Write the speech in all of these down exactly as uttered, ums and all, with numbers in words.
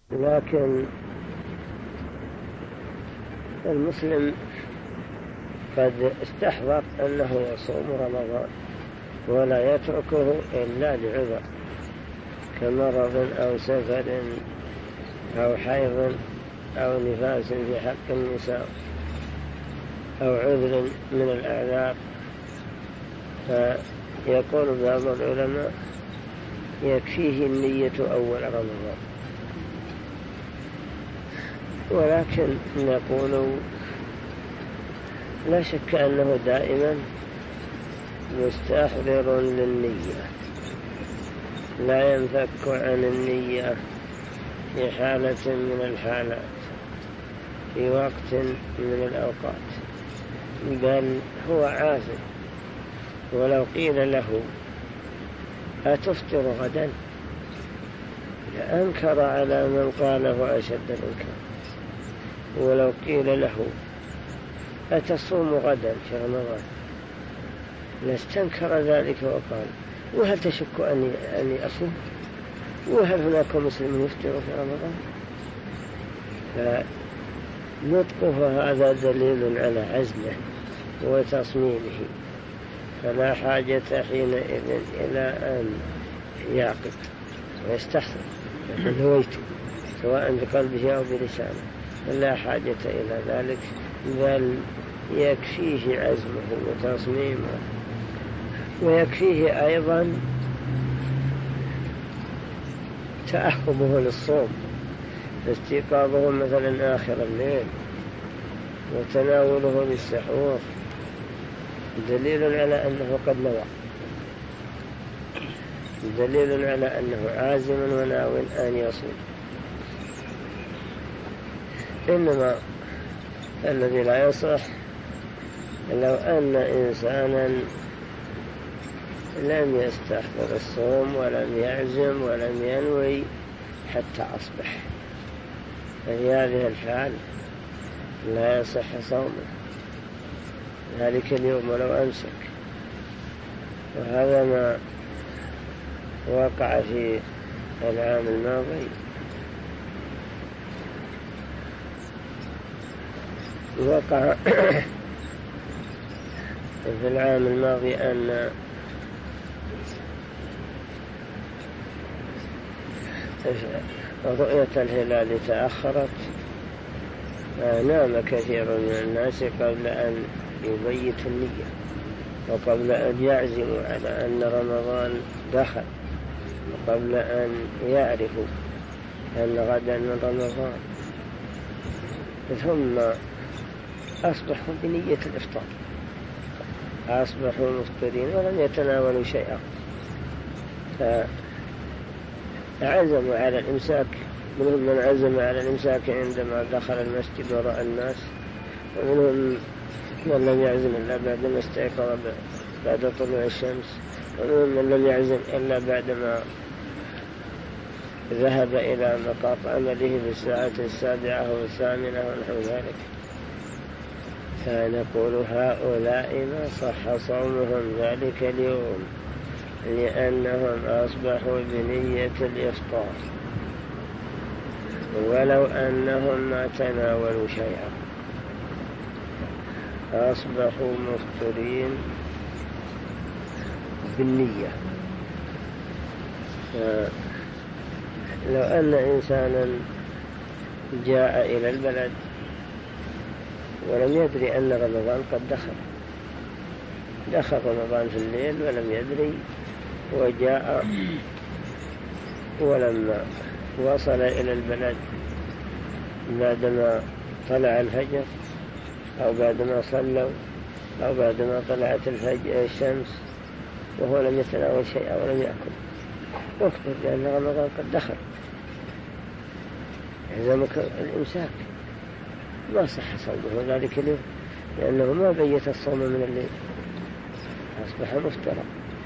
لكن المسلم قد استحضر أنه يصوم رمضان ولا يتركه إلا لعذر كمرض أو سفر أو حيض أو نفاس في حق النساء أو عذر من الأعذار. فيقول بعض العلماء يكفيه النية أول رمضان، ولكن نقول لا شك أنه دائما مستحضر للنية، لا ينفك عن النية في حالة من الحالات في وقت من الأوقات، بل هو عازم. ولو قيل له أتفطر غدا لأنكر على من قاله أشد الإنكار. ولو قيل له أتصوم غدا في رمضان لاستنكر ذلك وقال وهل تشك أني, أني أصوم؟ وهل هناك مسلم يفطر في رمضان؟ فنطقه هذا دليل على عزمه وتصميمه، فلا حاجة حينئذ إلى أن يعقد ويستحسن يقول هويته سواء بقلبه أو بلسانه، لا حاجة إلى ذلك، بل يكفيه عزمه وتصميمه، ويكفيه أيضا تأهبه للصوم، استيقاظه مثلا آخر الليل وتناوله للسحور دليل على أنه قد نوى، دليل على أنه عازم وناو أن يصوم. إنما الذي لا يصح لو أن إنسانا لم يستحضر الصوم ولم يعزم ولم ينوي حتى أصبح، ففي هذه الحال لا يصح صومه ذلك اليوم ولو أمسك. وهذا ما وقع في العام الماضي. وقع في العام الماضي أن رؤية الهلال تأخرت، نام كثير من الناس قبل أن يبيت النية وقبل أن يعزموا على أن رمضان دخل وقبل أن يعرفوا أن غدا من رمضان، ثم أصبحوا بنية الإفطار، أصبحوا مفطرين ولم يتناولوا شيئا، فعزموا على الإمساك. منهم من عزم على الإمساك عندما دخل المسجد ورأى الناس، ومنهم من لم يعزم إلا بعد ما استيقظ بعد طلوع الشمس، ومنهم من لم يعزم إلا بعدما ذهب إلى مقاط عمله في الساعة السابعة والثامنة ونحو ذلك. فنقول هؤلاء ما صح صومهم ذلك اليوم لأنهم أصبحوا بنية الإفطار ولو أنهم ما تناولوا شيئا، أصبحوا مفطرين بالنية. لو أن إنسانا جاء إلى البلد ولم يدري أن رمضان قد دخل دخل رمضان في الليل ولم يدري، وجاء ولما وصل إلى البلد بعدما طلع الفجر أو بعدما صلوا أو بعدما طلعت الفجر الشمس وهو لم يتناول شيئا ولم يأكل، أخبر بأن رمضان قد دخل، يلزمك الإمساك، ما صح صومه ذلك اليوم لأنه ما بيت الصوم من الليل، أصبح مفترا.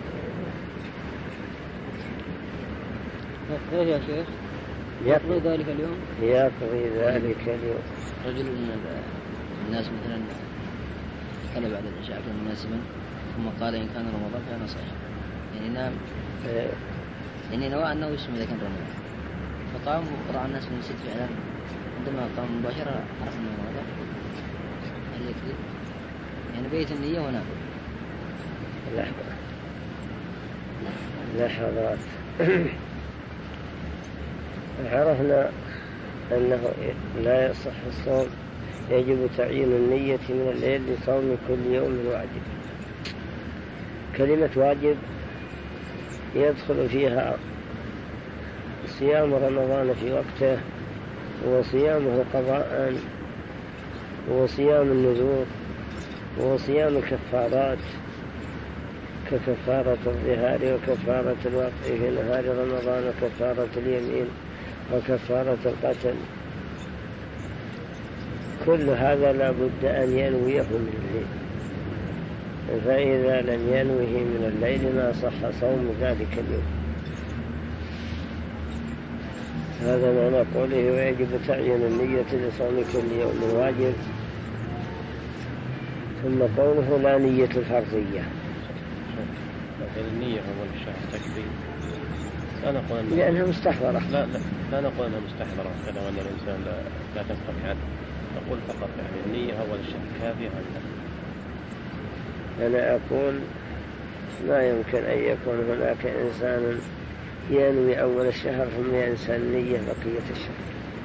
غير يا شيخ يقضي ذلك اليوم يقضي ذلك اليوم. رجل من الناس مثلا قال بعد العشاء كان مناسبا ثم قال إن كان رمضان فأنا صحيح، يعني نام إيه. يعني نوى أنه يصوم إذا كان رمضان فقام وقرأ الناس من المسجد فعلا. عندما قام مباشرة عرف أنه هذا هل يكذب؟ يعني بيت النية ونام. لحظة لحظات. عرفنا أنه لا يصح الصوم، يجب تعيين النية من الليل لصوم كل يوم واجب. كلمة واجب يدخل فيها صيام رمضان في وقته، وصيامه قضاء، وصيام النذور، وصيام الكفارات ككفارة الظهار وكفارة الوقت في نهار رمضان وكفارة اليمين وكفارة القتل. كل هذا لا بد أن ينويه من الليل، فإذا لم ينوه من الليل ما صح صوم ذلك اليوم. هذا معنى قوله ويجب تعيين النية لصوم كل يوم واجب. ثم قوله لا نية الفرضية. النية أول الشهر تكفي، لا نقول لأنها مستحضرة. لا لا لا نقول أنها مستحضرة كذا وأن الإنسان لا, لا تنقطع عنه. نقول فقط يعني النية أول الشهر كافية أم لا؟ أنا أقول ما يمكن أن يكون هناك إنسان ينوي أول الشهر ثم ينسى النية بقية الشهر،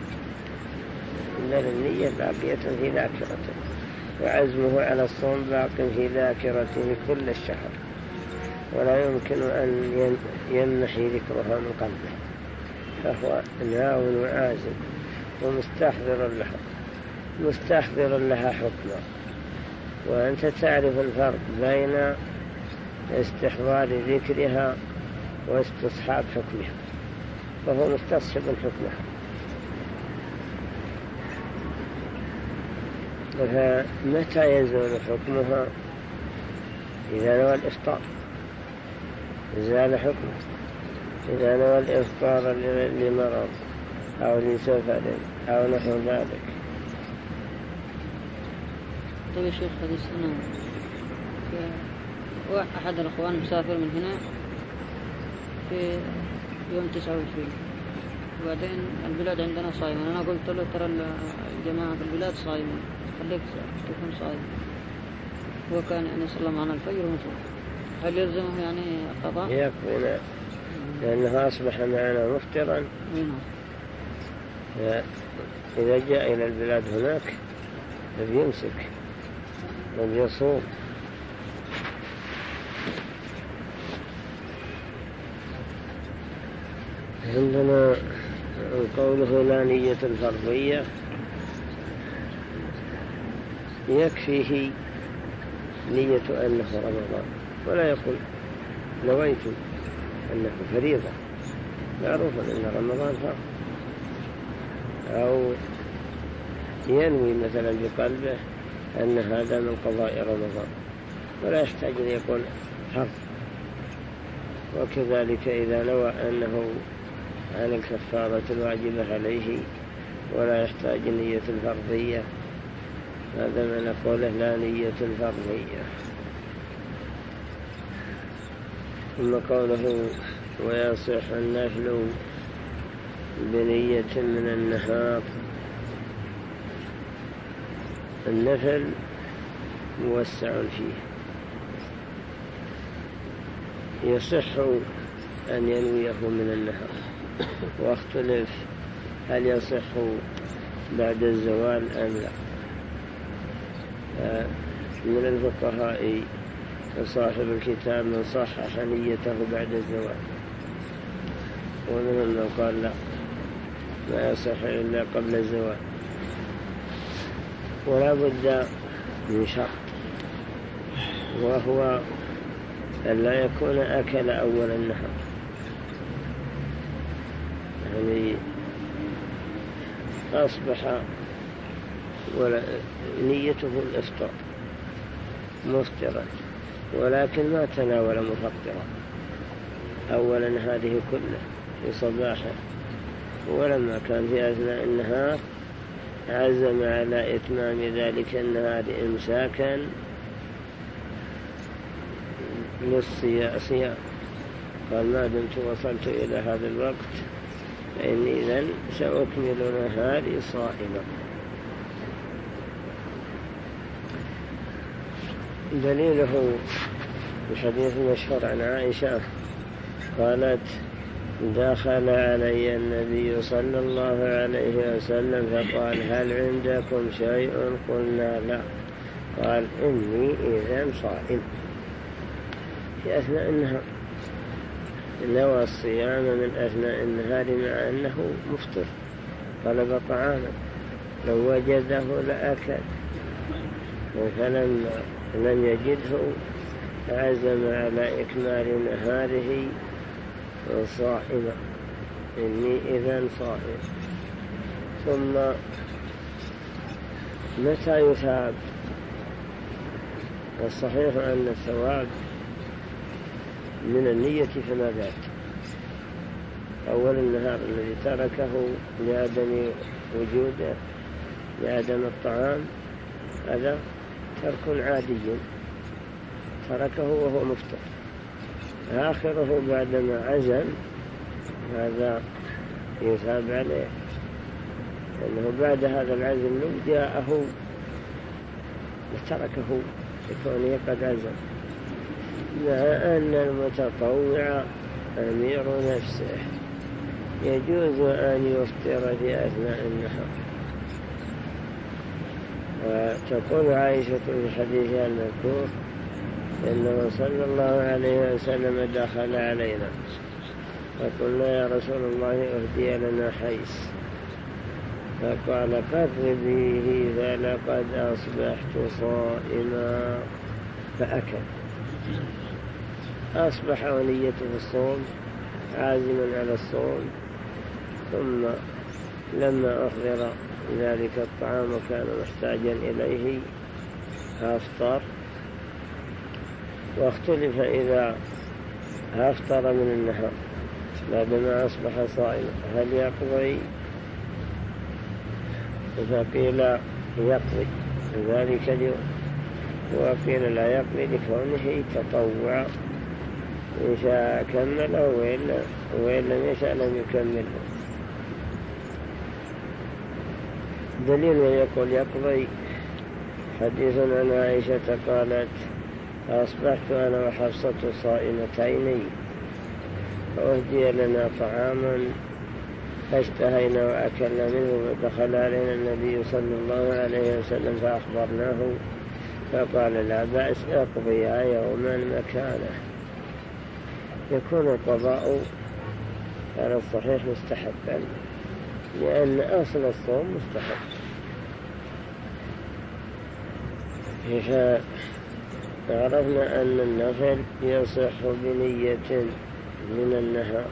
إن النية باقية في ذاكرته، وعزمه على الصوم باق في ذاكرته كل الشهر، ولا يمكن أن يمنحي ذكرها من قلبه، فهو ناو وعازم ومستحضر لها مستحضر لها حكما. وأنت تعرف الفرق بين استحضار ذكرها واستصحاب حكمها، فهو مستصحب حكمها. فمتى يزول حكمها؟ إذا نوى الإفطار زال حكمه، إذا نوى الإفطار لمرض أو لسفر أو نحو ذلك. طيب يا شيخ، هذه السنة أحد الأخوان مسافر من هنا في يوم تسعة وعشرين، وبعدين البلاد عندنا صايمة. أنا قلت له ترى الجماعة في البلاد صايمة، خليك تكون صايم. هو كان يعني صلى معنا الفجر ومسلم، هل يلزمه يعني قضاء؟ يكفينا لأنه أصبح معنا مفطرا. إذا جاء إلى البلاد هناك بيمسك وبيصوم. عندنا قوله لا نية الفرضية يكفيه نية أنه رمضان، ولا يقول نويت أنه فريضة، معروف أن رمضان فرض، أو ينوي مثلا بقلبه أن هذا من قضاء رمضان، ولا يحتاج أن يقول فرض. وكذلك إذا نوى أنه على الكفارة الواجبة عليه ولا يحتاج نية الفرضية، هذا ما نقوله لا نية الفرضية. ثم قوله ويصح النفل بنية من النهار. النفل موسع فيه، يصح أن ينويه من النهار، واختلف هل يصح بعد الزوال أم لا. من الفقهاء صاحب الكتاب من صحح نيته بعد الزوال، ومنهم من قال لا، ما يصح إلا قبل الزوال. ولا بد من شرط، وهو أن لا يكون أكل أول النهار، يعني أصبح ولا نيته الإفطار مفطرا، ولكن ما تناول مفطرا أولا هذه كله في صباحه، ولما كان في أثناء النهار عزم على إتمام ذلك النهار إمساكا للصيام. قال ما دمت وصلت إلى هذا الوقت فإني إذن سأكمل نهاري صائما. دليله الحديث المشهور عن عائشة قالت: دخل علي النبي صلى الله عليه وسلم فقال: هل عندكم شيء؟ قلنا: لا. قال: إني إذن صائم. في أثناء النهار نوى الصيام من أثناء النهار مع أنه مفطر، طلب طعاما، لو وجده لأكل، فلما لم يجده عزم على إكمال نهاره صائما. إني إذن صائم. ثم متى يثاب؟ والصحيح أن الثواب من النية فما ذات. أول النهار الذي تركه لعدم وجوده، لعدم الطعام، هذا ترك عادي تركه وهو مفطر. آخره بعدما عزم هذا يثاب عليه، لأنه بعد هذا العزم لو جاءه وتركه لكونه قد عزم، مع أن المتطوع أمير نفسه يجوز أن يفطر في أثناء النهار. وتقول عائشة في حديثها المذكور: إنه صلى الله عليه وسلم دخل علينا فقلنا: يا رسول الله أهدي لنا حيث. فقال: قربيه فلقد أصبحت صائما. فأكل، أصبح ونيته الصوم، عازما على الصوم. ثم لما أحضر ذلك الطعام وكان محتاجا إليه أفطر. واختلف إذا أفطر من النهار بعدما أصبح صائما هل يقضي؟ فقيل يقضي ذلك اليوم، وقيل لا يقضي لكونه تطوع، إن شاء كمله وإلا وإن لم يشاء لم يكمله. دليل يقول يقضي حديث عن عائشة قالت: أصبحت أنا وحفصة صائمتين فأهدي لنا طعاما فاشتهينا وأكلنا منه، ودخل علينا النبي صلى الله عليه وسلم فأخبرناه فقال: لا بأس، اقضيا يوما مكانه. يكون القضاء على الصحيح مستحبا، لأن أصل الصوم مستحب. فعرفنا أن النفل يصح بنية من النهار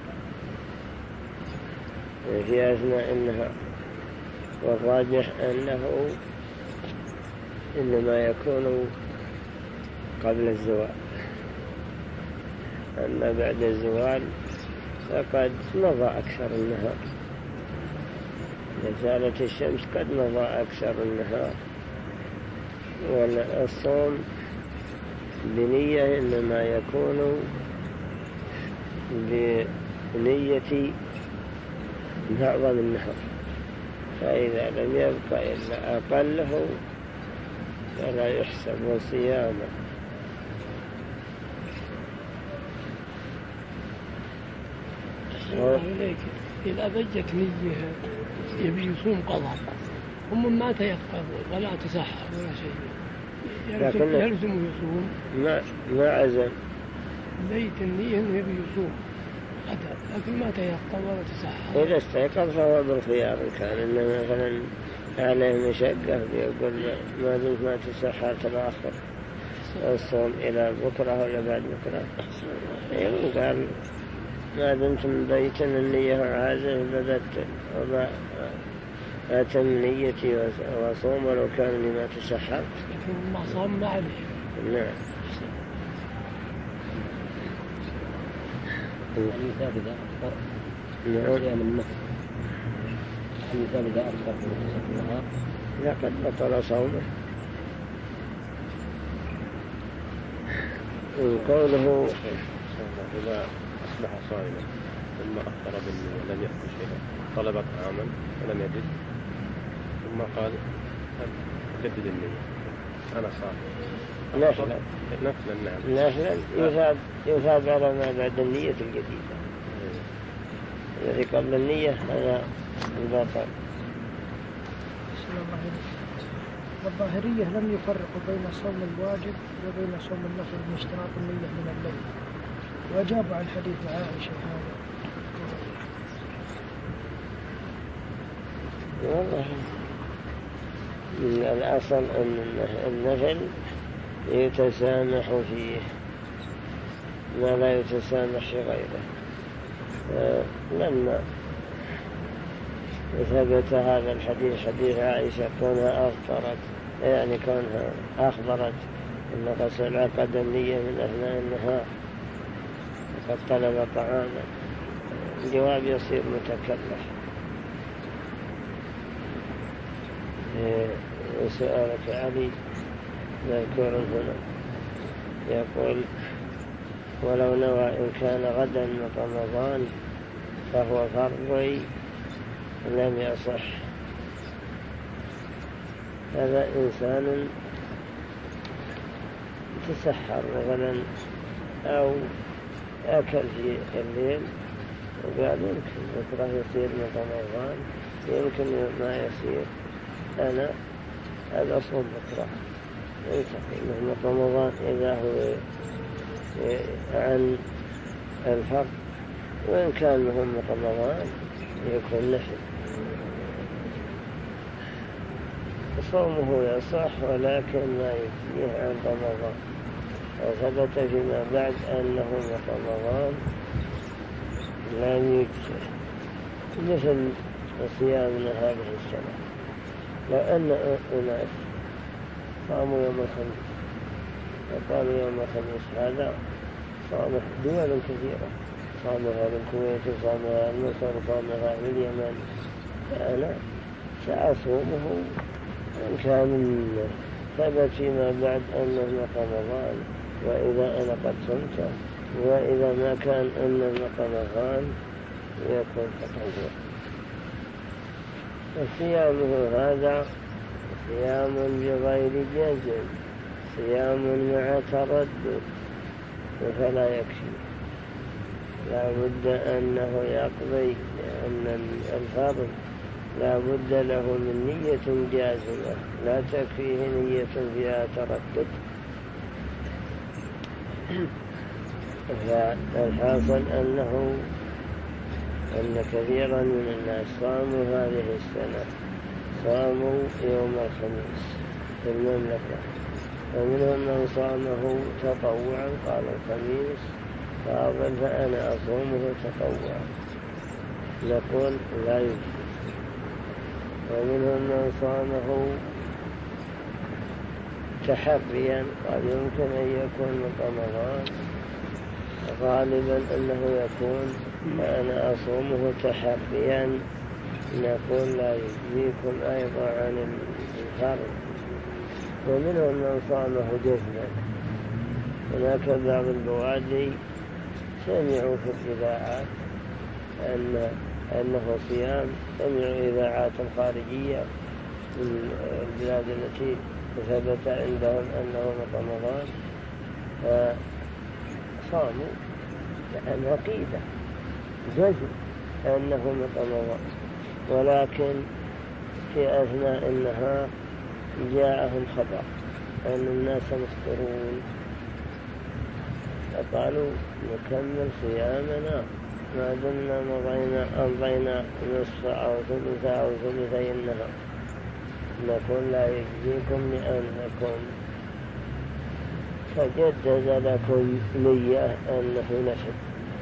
في أثناء النهار، والراجح أنه إنما يكون قبل الزوال، أما بعد الزوال فقد مضى أكثر النهار. إذا زالت الشمس قد مضى أكثر النهار. والصوم بنية إنما يكون بنية معظم النهار، فإذا لم يبقى إلا أقله فلا يحسب صياما. الله إليك إذا بجت نية يبي يصوم قضاء هم ما تيقظ ولا تسحر ولا شيء، يلزم, يلزم يصوم ما ما عزم بيت النية إنه يبي يصوم غدا، لكن ما تيقظ ولا تسحر. إذا استيقظ فهو بالخيار، كان إنه مثلا عليه مشقة يقول ما دمت ما تسحرت الآخر الصوم إلى بكرة ولا بعد بكرة، قال ما دمت من بيت النية عازم بدت وما أتم نيتي وصوم ولو كان لما تسحرت، لكن ما صام ما عليه. نعم. الإنسان إذا أفطر نعم. من النفس، الإنسان إذا أفطر في منتصف النهار لقد بطل صومه. قوله إذا أصبح صائما ثم أفطر بالنية لم يأكل شيئا، طلب طعاما ولم يجد، ثم قال جدد النية أنا صائم. نفلا نفلا نعم. نفلا يثاب يثاب على ما بعد النية الجديدة. الذي قبل النية هذا الباطل. والظاهرية لم يفرقوا بين صوم الواجب وبين صوم النفل من اشتراط النية من الليل، وأجابوا عن حديث عائشة هذا. والله الأصل أن النفل يتسامح فيه ما لا يتسامح في غيره. لما ثبت هذا الحديث حديث عائشة كونها أخبرت يعني كونها أخبرت أن غسل عقد النية من أثناء النهار وقد طلب طعاما، الجواب يصير متكلف. سؤالك علي مذكور هنا يقول ولو نوى إن كان غدا من رمضان فهو فرضي لم يصح. هذا إنسان تسحر مثلا أو أكل في الليل وقال يمكن بكرة يصير من رمضان، يمكن ما يصير، أنا هذا صوم بكرة ينتقل من رمضان إذا هو عن الفرد، وإن كان مهم من رمضان يكون نفل. صومه يصح ولكن ما يجزيه عن رمضان، وثبت فيما بعد أنه من رمضان لم يجزه، مثل صيامنا هذه السنة. لو أن أناس صاموا يوم الخميس وقالوا يوم الخميس هذا صاموا دول كثيرة، صامها الكويت وصامها مصر وصامها اليمن، فأنا سأصومه إن كان ثبت فيما بعد أنه من رمضان، وإذا أنا قد صمته، وإذا ما كان أنه من رمضان يكون تطوع. وصيامه هذا صيام بغير جزم، صيام مع تردد، فلا يكفي، لا بد أنه يقضي، لأن الفرض لا بد له من نية جازمة، لا تكفيه نية فيها تردد. فالحاصل أنه أن كثيرا من الناس صاموا هذه السنة، صاموا يوم الخميس في المملكة، ومنهم من صامه تطوعا قال الخميس فاضل فأنا أصومه تطوعا، نقول لا يجوز. ومنهم من صامه تحريا قال يمكن أن يكون من رمضان، غالبا أنه يكون فأنا أصومه تحريا، نقول لا يجزيكم أيضا عن الفرض. ومنهم من صامه جزما. هناك بعض البوادي سمعوا في الإذاعات أن أنه صيام، سمعوا إذاعات خارجية من البلاد التي ثبت عندهم أنه من رمضان، فصاموا لأن عقيدة جزم أنه من رمضان، ولكن في أثناء النهار جاءهم خبر أن الناس مفطرون، فقالوا نكمل صيامنا ما دمنا مضينا أمضينا نصف أو ثلث أو ثلثي النهار، نقول لا يجزيكم لأنكم فجدد لكم نية أنه نفل.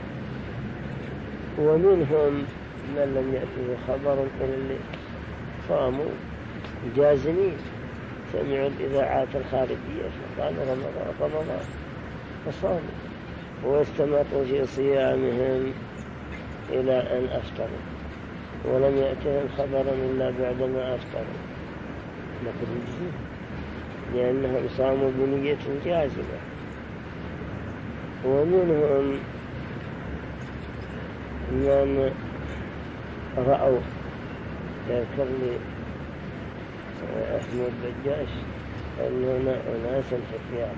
ومنهم من لم يأتيه خبر إلى الليل، صاموا جازمين، سمعوا الإذاعات الخارجية فقالوا رمضان رمضان فصاموا، واستمروا في صيامهم إلى أن أفطروا، ولم يأتهم خبر إلا بعدما أفطروا، نقول نجزيهم لأنهم صاموا بنية جازمة. ومنهم من رأوا يذكر لي أحمد بجاش أن هنا أناس حكيان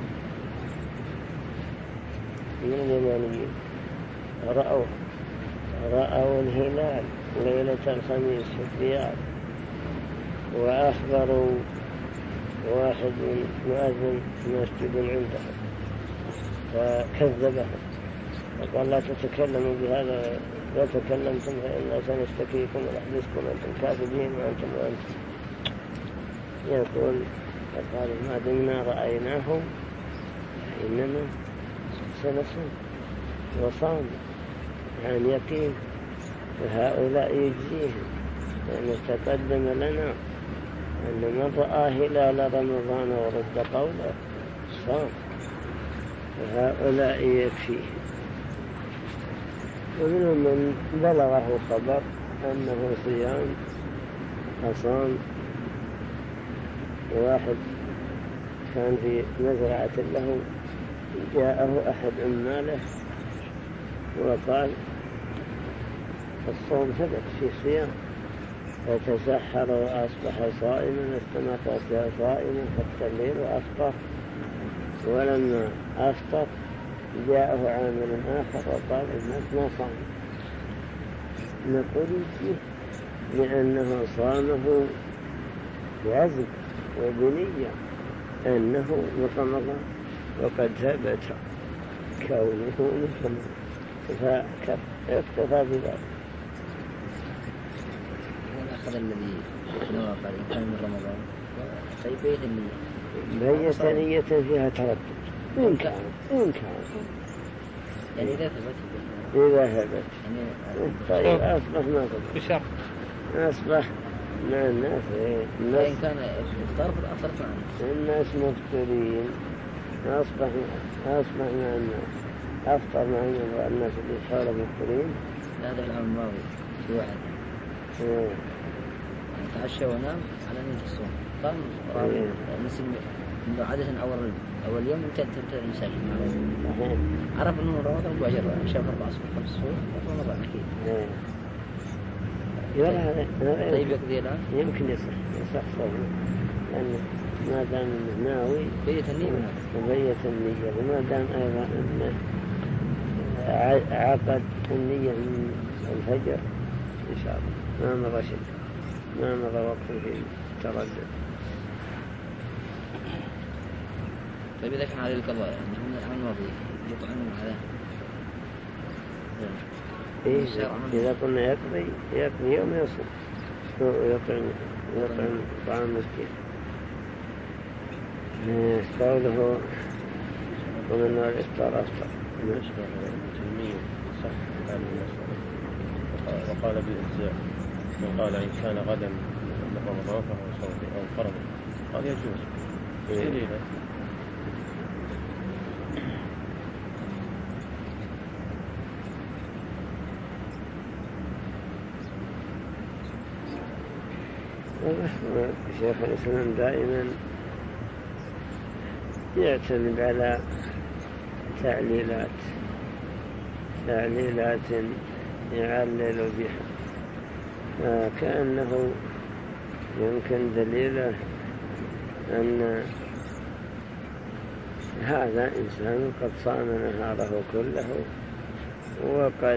من اليمانيين رأوا رأوا الهلال ليلة الخميس في الرياض، وأخبروا واحد مؤذن مسجد عندهم فكذبهم وقال لا تتكلموا بهذا، لا تكلمتم فإنا سنشتكيكم ونحبسكم أنتم كاذبين وأنتم وأنتم. يقول فقال ما دمنا رأيناهم إننا سنصوم وصام عن يقين، فهؤلاء يجزيهم لأن تقدم لنا أن من رأى هلال رمضان ورد قوله صام، فهؤلاء يكفيهم. ومنهم من بلغه خبر أنه صيام فصام. واحد كان في مزرعة له جاءه أحد عماله وقال الصوم ثبت في صيام، فتسحر وأصبح صائما، استمر صائما حتى الليل وأفطر. ولما أفطر جاءه عامل آخر وقال الناس ما صام، نقول فيه لأنه صامه بعزم وبنية أنه من رمضان، وقد ثبت كونه من رمضان فاكتفى بذلك. الأخذ الذي نوى قال إن كان من رمضان طيب بيت النية بيت نية فيها تردد إن كان إن كان يعني إذا ثبت إذا ثبت طيب أصبح ما ثبت بشرط أصبح مع الناس الناس إن كان إفطار فالأفطر معنا الناس مفطرين أصبح أصبح مع الناس أفطر مع الناس اللي حوله مفطرين. هذا العام الماضي في واحد تعشى ونام على نية الصوم، قام رابع نسي إنه عادة أول أول يوم تنتهي المساجد عرف إنه رمضان مباشرة، شاف أربع صفوف خمس صفوف رمضان أكيد. طيب يقضي الآن يمكن يصح يصح صومه لأن ما دام إنه ناوي بيت النية وبيت النية، وما دام أيضا إنه عقد النية من الفجر إن شاء الله ما مضى شيء، ما مضى وقت في تردد. طيب إذا كان عليه القضاء يعني من العام الماضي يطعم على إيه إذا كنا يقضي يقضي يوم يصوم يطعم يطعم طعام مسكين. قوله ومن نوع الإفطار أفطر وقال بالإجزاء من قال إن كان غدا من رمضان فهو صوم أو فرض قال يجوز إيه شيخ الإسلام دائما يعتمد على تعليلات تعليلات يعلل بها، كأنه يمكن دليله أن هذا إنسان قد صام نهاره كله وقد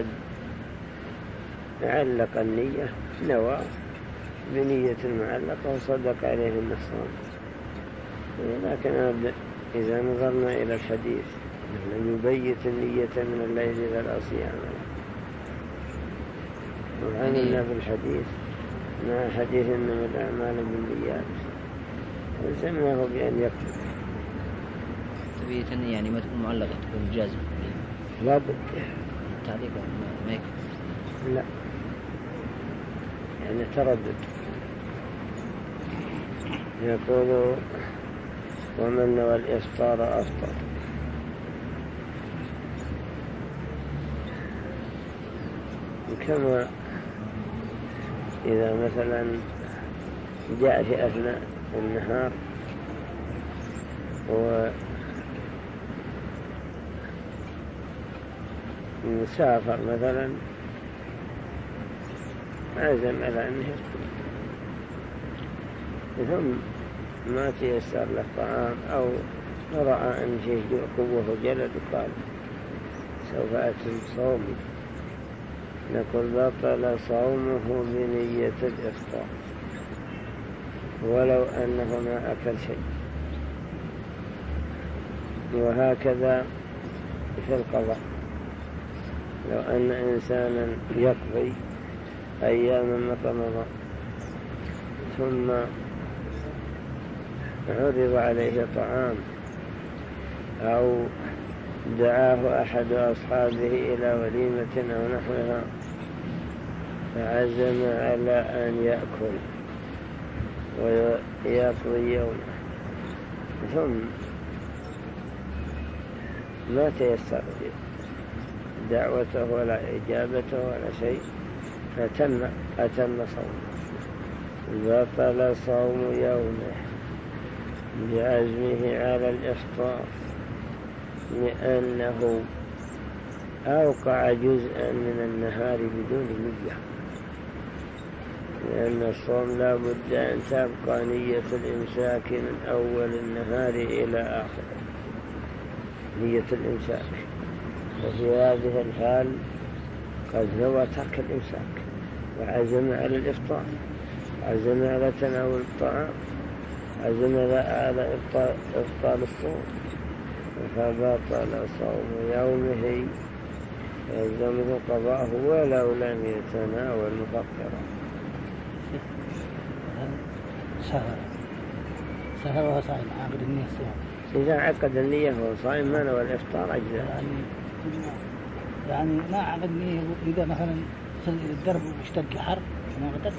علق النية نوى بنية معلقة وصدق عليه النصران. لكن إذا نظرنا إلى الحديث لم يبيت النية من الليل إلى لا صيام، وعملنا بالحديث مع حديث إنما الأعمال بالنيات وزمناه بأن يكتب تبيت النية يعني ما تكون معلقة تكون جازمة لا بد تعليق ما يكفي لا يعني تردد. يقول ومن نوى الإفطار أفطر. كما إذا مثلا جاء في أثناء النهار ومسافر مثلا عزم على أنه يصوم، ثم ما تيسر له طعام أو رأى أن فيه قوة وجلد وقال سوف أتم صومي، نقول بطل صومه بنية الإفطار ولو أنه ما أكل شيء. وهكذا في القضاء، لو أن إنسانا يقضي أياما من رمضان ثم عرض عليه طعام أو دعاه أحد أصحابه إلى وليمة أو نحوها فعزم على أن يأكل ويقضي يومه ثم ما تيسر دعوته ولا إجابته ولا شيء فتم أتم صومه، بطل صوم يومه بعزمه على الإفطار لأنه أوقع جزءا من النهار بدون نية، لأن الصوم لا بد أن تبقى نية الإمساك من أول النهار إلى آخره، نية الإمساك. وفي هذه الحال قد نوى ترك الإمساك وعزم على الإفطار، عزم على تناول الطعام، عزم على إبطال الصوم، فبطل صوم يومه يلزمه قضاءه ولو لم يتناول مفطرا. سهر سهر وهو صائم عقد النية الصيام، إذا عقد النية وهو صائم ما نوى الإفطار أجزاء. يعني يعني ما عقد النية إذا مثلا صل إلى الدرب واشتد الحر ما قدرت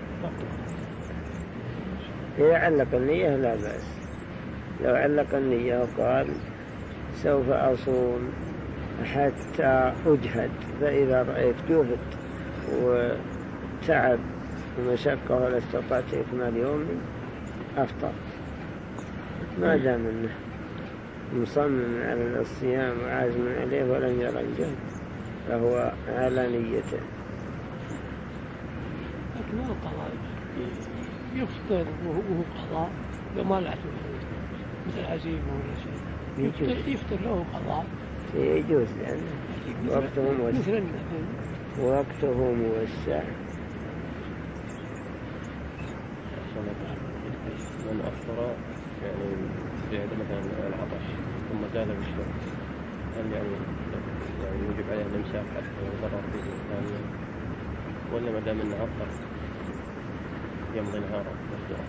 إذا علق النية لا بأس. لو علق النية وقال سوف أصوم حتى أجهد، فإذا رأيت جهد وتعب ومشقة ولا استطعت إكمال يومي أفطر، ما دام أنه مصمم على الصيام وعازم عليه ولم يرى الجهد فهو على نيته. لكن القضاء يفطر وهو قضاء وما لا مثل عزيمة ولا شيء، يفطر, يفطر له قضاء يجوز لأنه وقته موسع، وقته موسع. من أفطر يعني بعد مثلا العطش ثم زاد بالشرب هل يعني يعني يجب عليه الإمساك حتى يضرر به ثانيا، ولا ما دام أنه أفطر يمضي نهاره مفطورا؟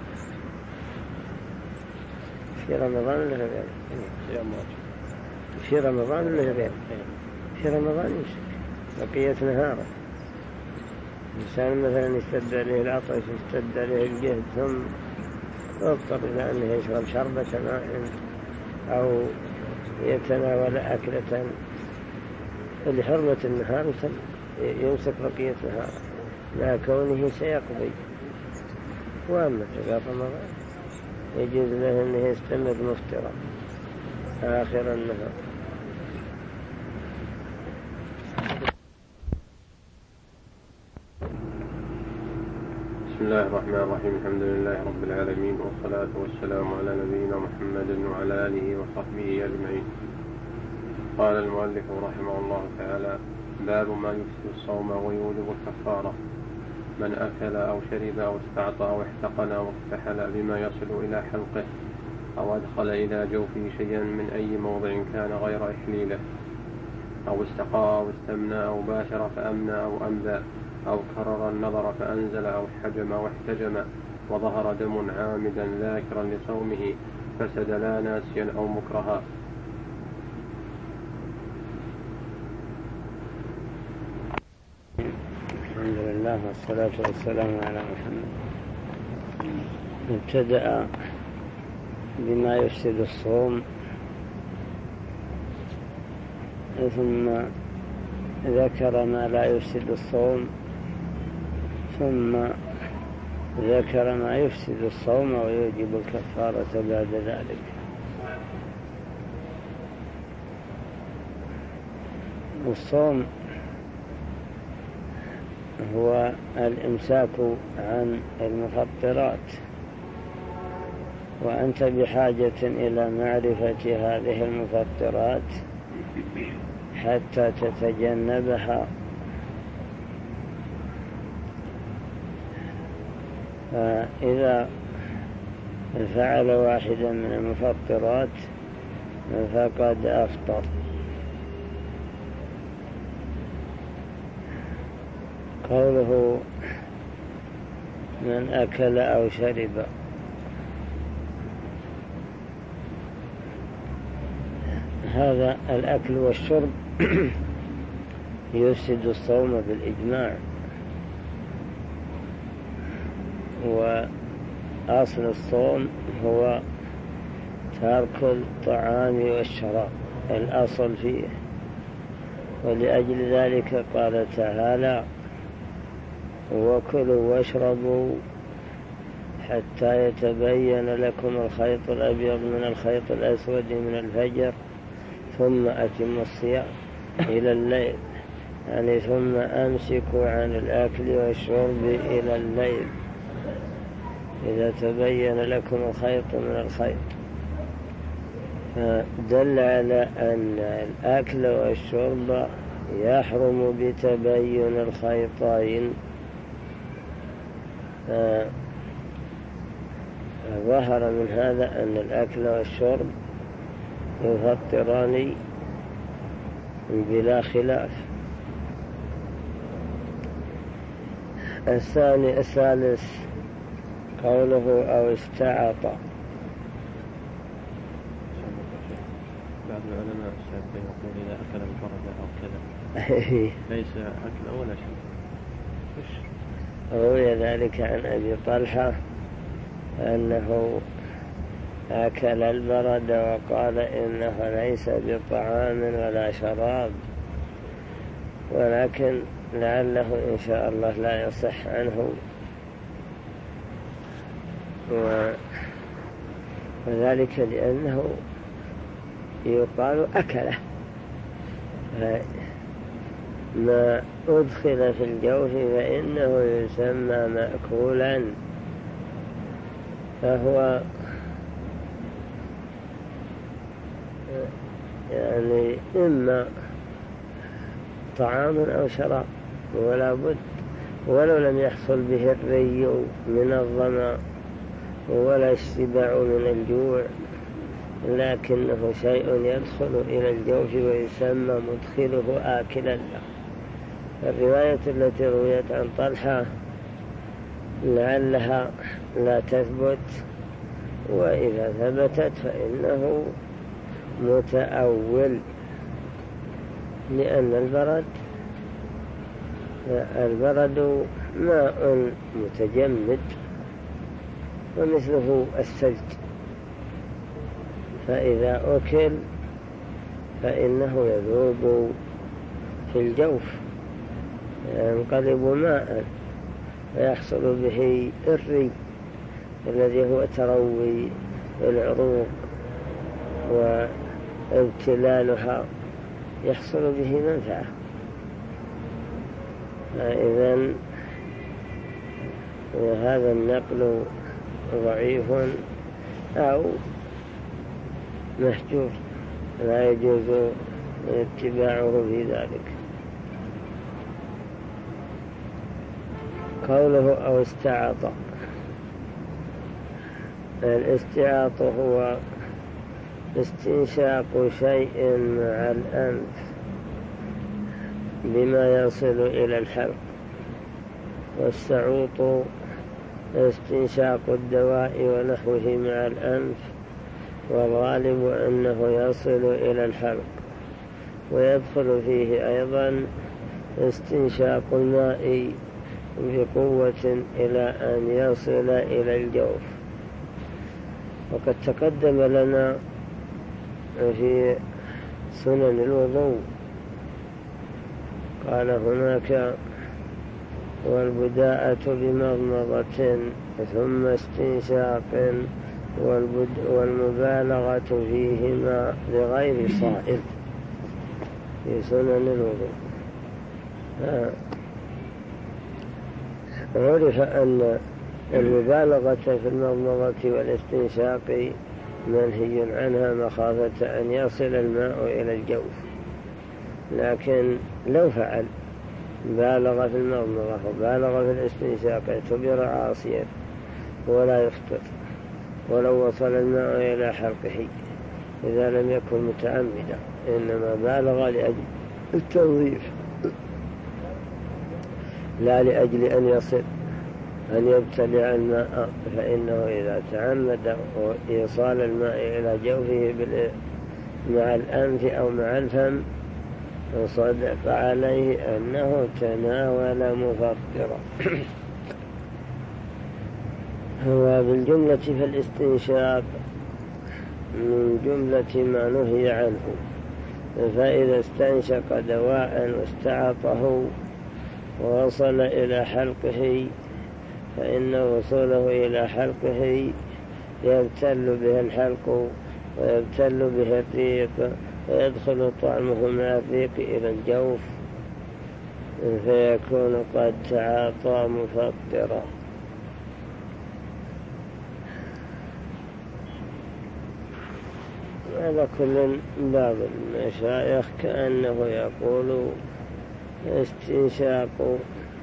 في رمضان ولا غيره؟ صيام واجب في رمضان ولا غيره؟ في رمضان يمسك بقية نهاره. إنسان مثلا يشتد عليه العطش يشتد عليه الجهد ثم يضطر إلى أنه يشرب شربة ماء أو يتناول أكلة لحرمة النهار يمسك بقية نهار لا كونه سيقضي. وأما في رمضان يجوز له أنه يستمر مفطرا آخر النهار. بسم الله الرحمن الرحيم، الحمد لله رب العالمين، والصلاة والسلام على نبينا محمد وعلى آله وصحبه أجمعين. قال المؤلف رحمه الله تعالى: باب ما يفسد الصوم ويوجب الكفارة: من أكل أو شرب أو استعطى أو احتقن أو اكتحل بما يصل إلى حلقه أو أدخل إلى جوفه شيئا من أي موضع كان غير إحليله، أو استقى أو استمنى أو باشر فأمنى أو أمذى أو كرر النظر فأنزل أو حجم أو احتجم وظهر دم عامدا ذاكرا لصومه فسد لا ناسيا أو مكرها. الحمد لله والصلاة والسلام على محمد. ابتدأ بما يفسد الصوم ثم ذكر ما لا يفسد الصوم ثم ذكر ما يفسد الصوم ويوجب الكفارة بعد ذلك. والصوم هو الإمساك عن المفطرات، وأنت بحاجة إلى معرفة هذه المفطرات حتى تتجنبها. فإذا فعل واحدا من المفطرات فقد أفطر. قوله من أكل أو شرب، هذا الأكل والشرب يفسد الصوم بالإجماع، وأصل الصوم هو ترك الطعام والشراب، الأصل فيه. ولأجل ذلك قال تعالى وكلوا واشربوا حتى يتبين لكم الخيط الأبيض من الخيط الأسود من الفجر ثم أتموا الصيام إلى الليل، يعني ثم أمسكوا عن الأكل والشرب إلى الليل إذا تبين لكم الخيط من الخيط. دل على أن الأكل والشرب يحرم بتبين الخيطين. ظهر من هذا أن الأكل والشرب يفطران بلا خلاف. الثاني الثالث قوله أو استعط. بعض العلماء الشافعي يقول إذا أكل البرد أو كذا ليس أكل ولا شيء. روي ذلك عن أبي طلحة أنه أكل البرد وقال إنه ليس بطعام ولا شراب، ولكن لعله إن شاء الله لا يصح عنه، وذلك لأنه يقال أكله، ما أدخل في الجوف فإنه يسمى مأكولا، فهو يعني إما طعام أو شراب ولا بد، ولو لم يحصل به الري من الظمأ ولا الشبع من الجوع، لكنه شيء يدخل إلى الجوف ويسمى مدخله آكلا له. الرواية التي رويت عن طلحة لعلها لا تثبت، وإذا ثبتت فإنه متأول، لأن البرد البرد ماء متجمد ومثله الثلج، فإذا أكل فإنه يذوب في الجوف ينقلب ماء ويحصل به الري الذي هو تروي العروق وابتلالها، يحصل به منفعة. إذن هذا النقل ضعيف أو محجور، لا يجوز اتباعه في ذلك. قوله أو استعاط، الاستعاط هو استنشاق شيء مع الأنف بما يصل إلى الحلق، والسعوط استنشاق الدواء ونحوه مع الأنف، والغالب أنه يصل إلى الحلق، ويدخل فيه أيضا استنشاق الماء بقوة إلى أن يصل إلى الجوف. وقد تقدم لنا في سنن الوضوء قال هناك والبداءة بمضمضة ثم استنشاق والمبالغة فيهما لغير صائل في سنن الوضوء. عرف أن المبالغة في المضمضة والاستنشاق منهي عنها مخافة أن يصل الماء إلى الجوف، لكن لو فعل بالغ في المضمضة وبالغ في الاستنشاق اعتبر عاصيا ولا يفطر ولو وصل الماء إلى حلقه إذا لم يكن متعمدا، إنما بالغ لأجل التنظيف لا لأجل أن يصل أن يبتلع الماء، فإنه إذا تعمد إيصال الماء إلى جوفه مع الأنف أو مع الفم صدق عليه أنه تناول مفطرا. هو بالجملة في الاستنشاق من جملة ما نهي عنه، فإذا استنشق دواء واستعطه ووصل إلى حلقه فإن وصوله إلى حلقه يبتل به الحلق ويبتل به الريق ويدخل طعمه مع الريق إلى الجوف فيكون قد تعاطى مفطرا. هذا كل بعض المشايخ كأنه يقول استنشاق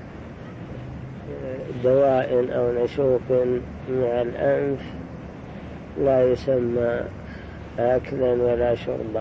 دواء أو نشوق مع الأنف لا يسمى أكلا ولا شربا.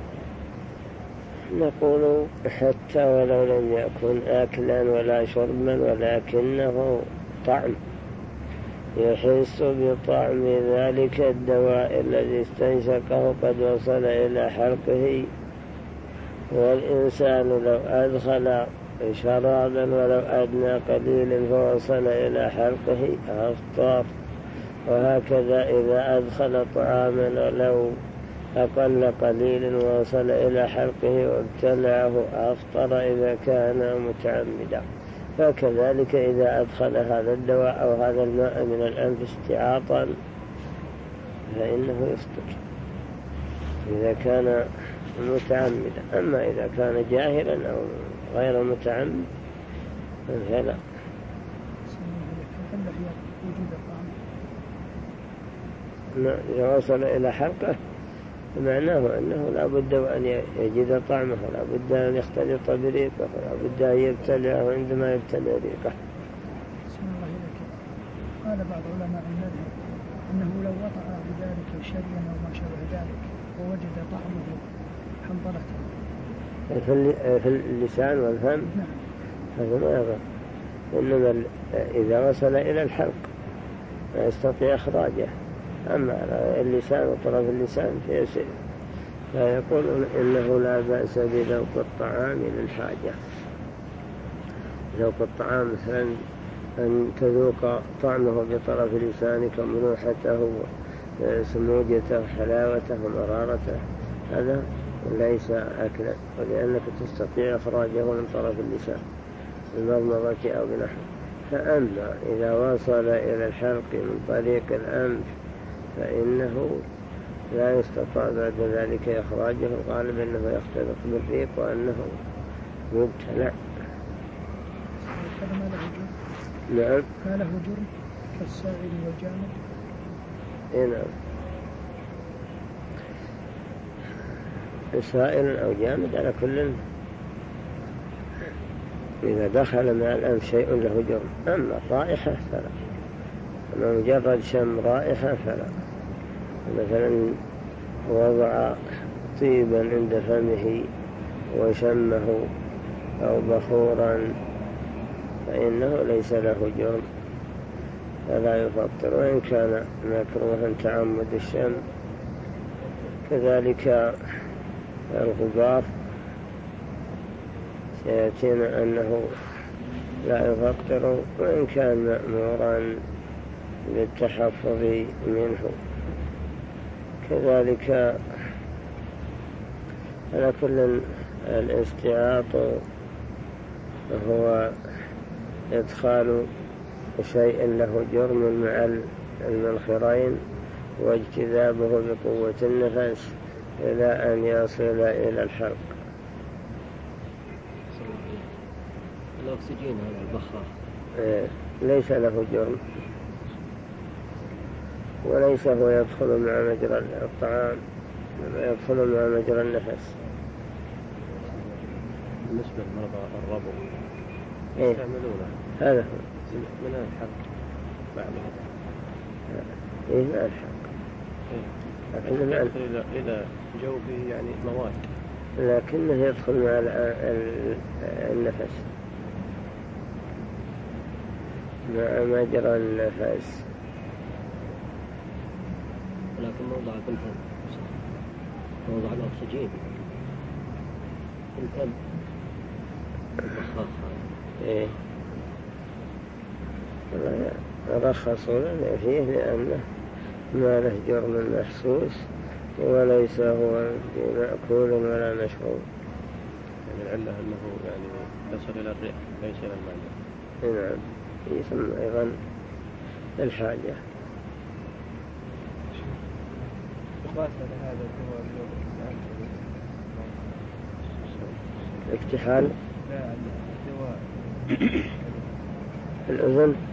نقول حتى ولو لم يكن أكلا ولا شربا ولكنه طعم، يحس بطعم ذلك الدواء الذي استنشقه قد وصل إلى حلقه. والإنسان لو أدخل شرابا ولو أدنى قليل فوصل إلى حلقه أفطر، وهكذا إذا أدخل طعاما ولو أقل قليل ووصل إلى حلقه وابتلعه أفطر إذا كان متعمدا. فكذلك إذا أدخل هذا الدواء أو هذا الماء من الأنف استعاطا فإنه يفطر إذا كان متعمدا. أما إذا كان جاهلا أو غير متعمد فلا. إذا وصل إلى حلقه معناه أنه لا بد أن يجد طعمه، لا بد أن يختلط بريقه، لا بد أن يبتلعه عندما يبتلع ريقه. قال بعض علماء المذهب أنه لو وضع بذلك شريا أو ما شابه ذلك ووجد طعمه حنظلته في اللسان والفم هذا ما يضر، إنما إذا وصل إلى الحلق لا يستطيع إخراجه. أما اللسان وطرف اللسان فيسير، فيقول إنه لا بأس بذوق الطعام للحاجة. ذوق الطعام مثلا أن تذوق طعمه بطرف لسانك ملوحته سموجته حلاوته مرارته، هذا ليس أكلا، ولأنك تستطيع إخراجه من طرف اللسان بالمضمضة أو بنحو. فأما إذا وصل إلى الحلق من طريق الأنف فإنه لا يستطاع بعد ذلك إخراجه، الغالب أنه يختلط بالريق وأنه مبتلع. نعم ما له جرم كالسائل والجامد. نعم سائل أو جامد على كل إذا دخل مع الأنف شيء له جرم. أما الرائحة فلا، أما مجرد شم رائحة فلا. مثلا وضع طيبا عند فمه وشمه أو بخورا فإنه ليس له جرم فلا يفطر، وإن كان مكروها تعمد الشم. كذلك الغبار سيأتينا أنه لا يفطر وإن كان مأمورا بالتحفظ منه. كذلك على كل الاستعاط هو إدخال شيء له جرم مع المنخرين واجتذابه بقوة النفس إلى أن يصل إلى الحلق. الأكسجين هذا البخار ليس له جرم، وليس هو يدخل مع مجرى الطعام، يدخل مع مجرى النفس. بالنسبة لمرضى الربو إيه؟ يستعملونه هذا هو من الحق بعضهم. إيه من الحق، لكن يدخل إلى إلى جوفه يعني مواد، لكنه يدخل مع النفس، مع مجرى النفس. لكن موضع بالفم، موضع الأكسجين الفم رخاص. إيه رخصوا لنا فيه لأنه ما له جرم محسوس، وليس هو مأكول ولا مشروب. يعني العلة أنه يعني يصل إلى الرئة ليس إلى المعدة. نعم، يسمى أيضا الحاجة. اكتحال الأذن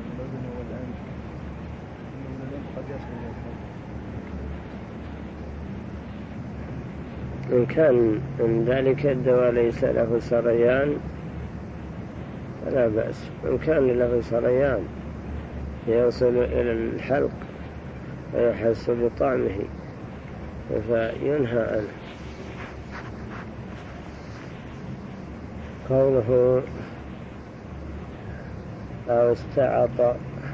إن كان من ذلك الدواء ليس له سريان فلا بأس. إن كان له سريان يوصل إلى الحلق ويحس بطعمه فينهى عنه. قوله أو استعط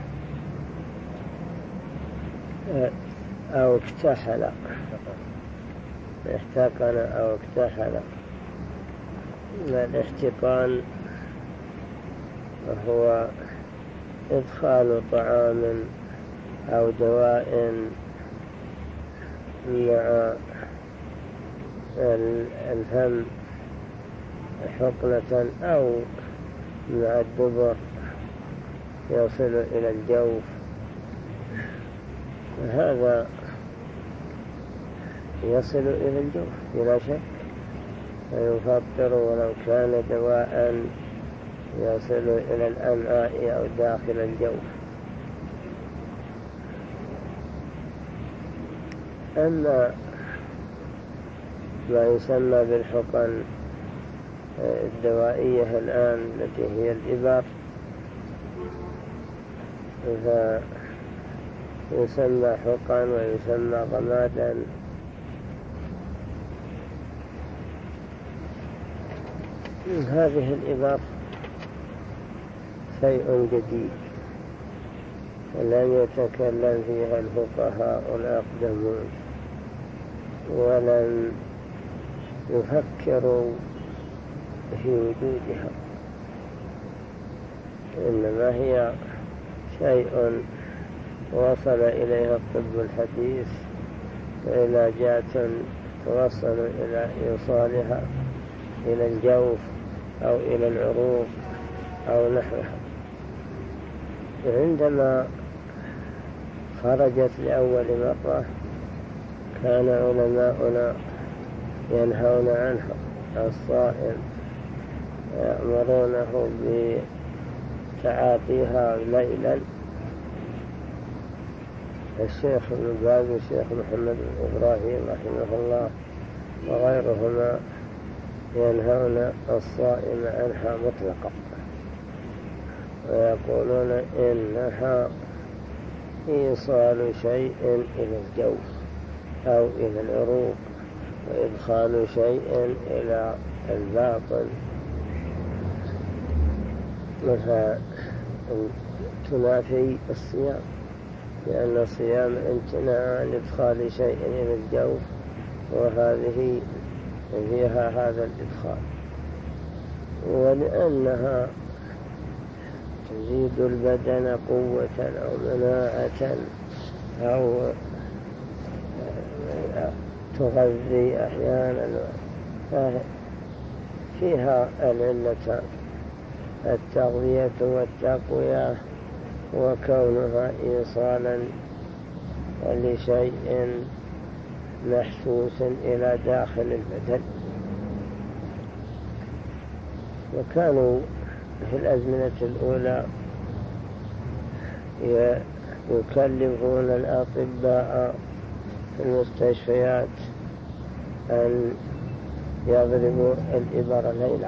أو اكتحل، احتقن أو اكتحل. الاحتقان وهو إدخال طعام أو دواء مع الفم حقنة أو مع الدبر يصل إلى الجوف، هذا يصل إلى الجوف بلا شك فيفطر، ولو كان دواء يصل إلى الأمعاء أو داخل الجوف. أما ما يسمى بالحقن الدوائية الآن التي هي الإبر فيسمى حقن ويسمى ضمادا. هذه الإبر شيء جديد ولم يتكلم فيها الفقهاء الأقدمون، ولم يفكروا في وجودها، إنما هي شيء وصل إليها الطب الحديث وعلاجات توصل إلى إيصالها إلى الجوف أو إلى العروق أو نحوها. عندما خرجت لأول مرة كان علماؤنا ينهون عنها. الصائم يأمرونه بتعاطيها ليلا. الشيخ ابن باز والشيخ محمد بن إبراهيم رحمه الله وغيرهما ينهون الصائم عنها مطلقا، ويقولون إنها إيصال شيء إلى الجوف أو إلى العروق وإدخال شيء إلى الباطن، مثل تنافي الصيام، لأن الصيام امتناع عن إدخال شيء إلى الجوف، وهذه فيها هذا الإدخال. ولأنها تزيد البدن قوة أو مناعة أو تغذي أحيانا، فيها العلتان: التغذية والتقوية، وكونها إيصالا لشيء محسوس إلى داخل البدن. وكانوا في الأزمنة الأولى يكلفون الأطباء في المستشفيات أن يضربوا الإبر ليلا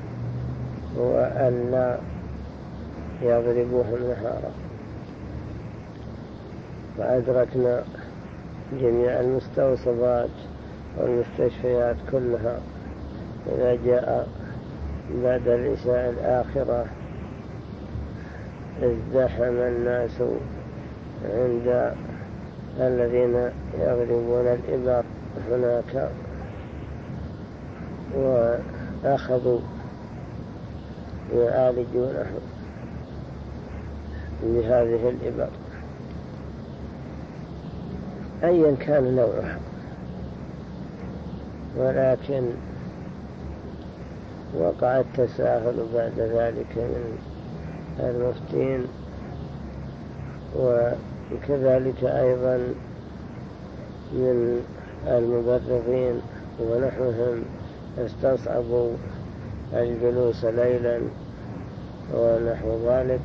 وأن لا يضربوهم نهارا. فأدركنا جميع المستوصفات والمستشفيات كلها إذا جاء بعد العشاء الآخرة ازدحم الناس عند الذين يضربون الإبر هناك وأخذوا يعالجونهم بهذه الإبر أيا كان نوعها. ولكن وقع التساهل بعد ذلك من المفتين وكذلك أيضا من المبررين ونحوهم استصعبوا الجلوس ليلا ونحو ذلك،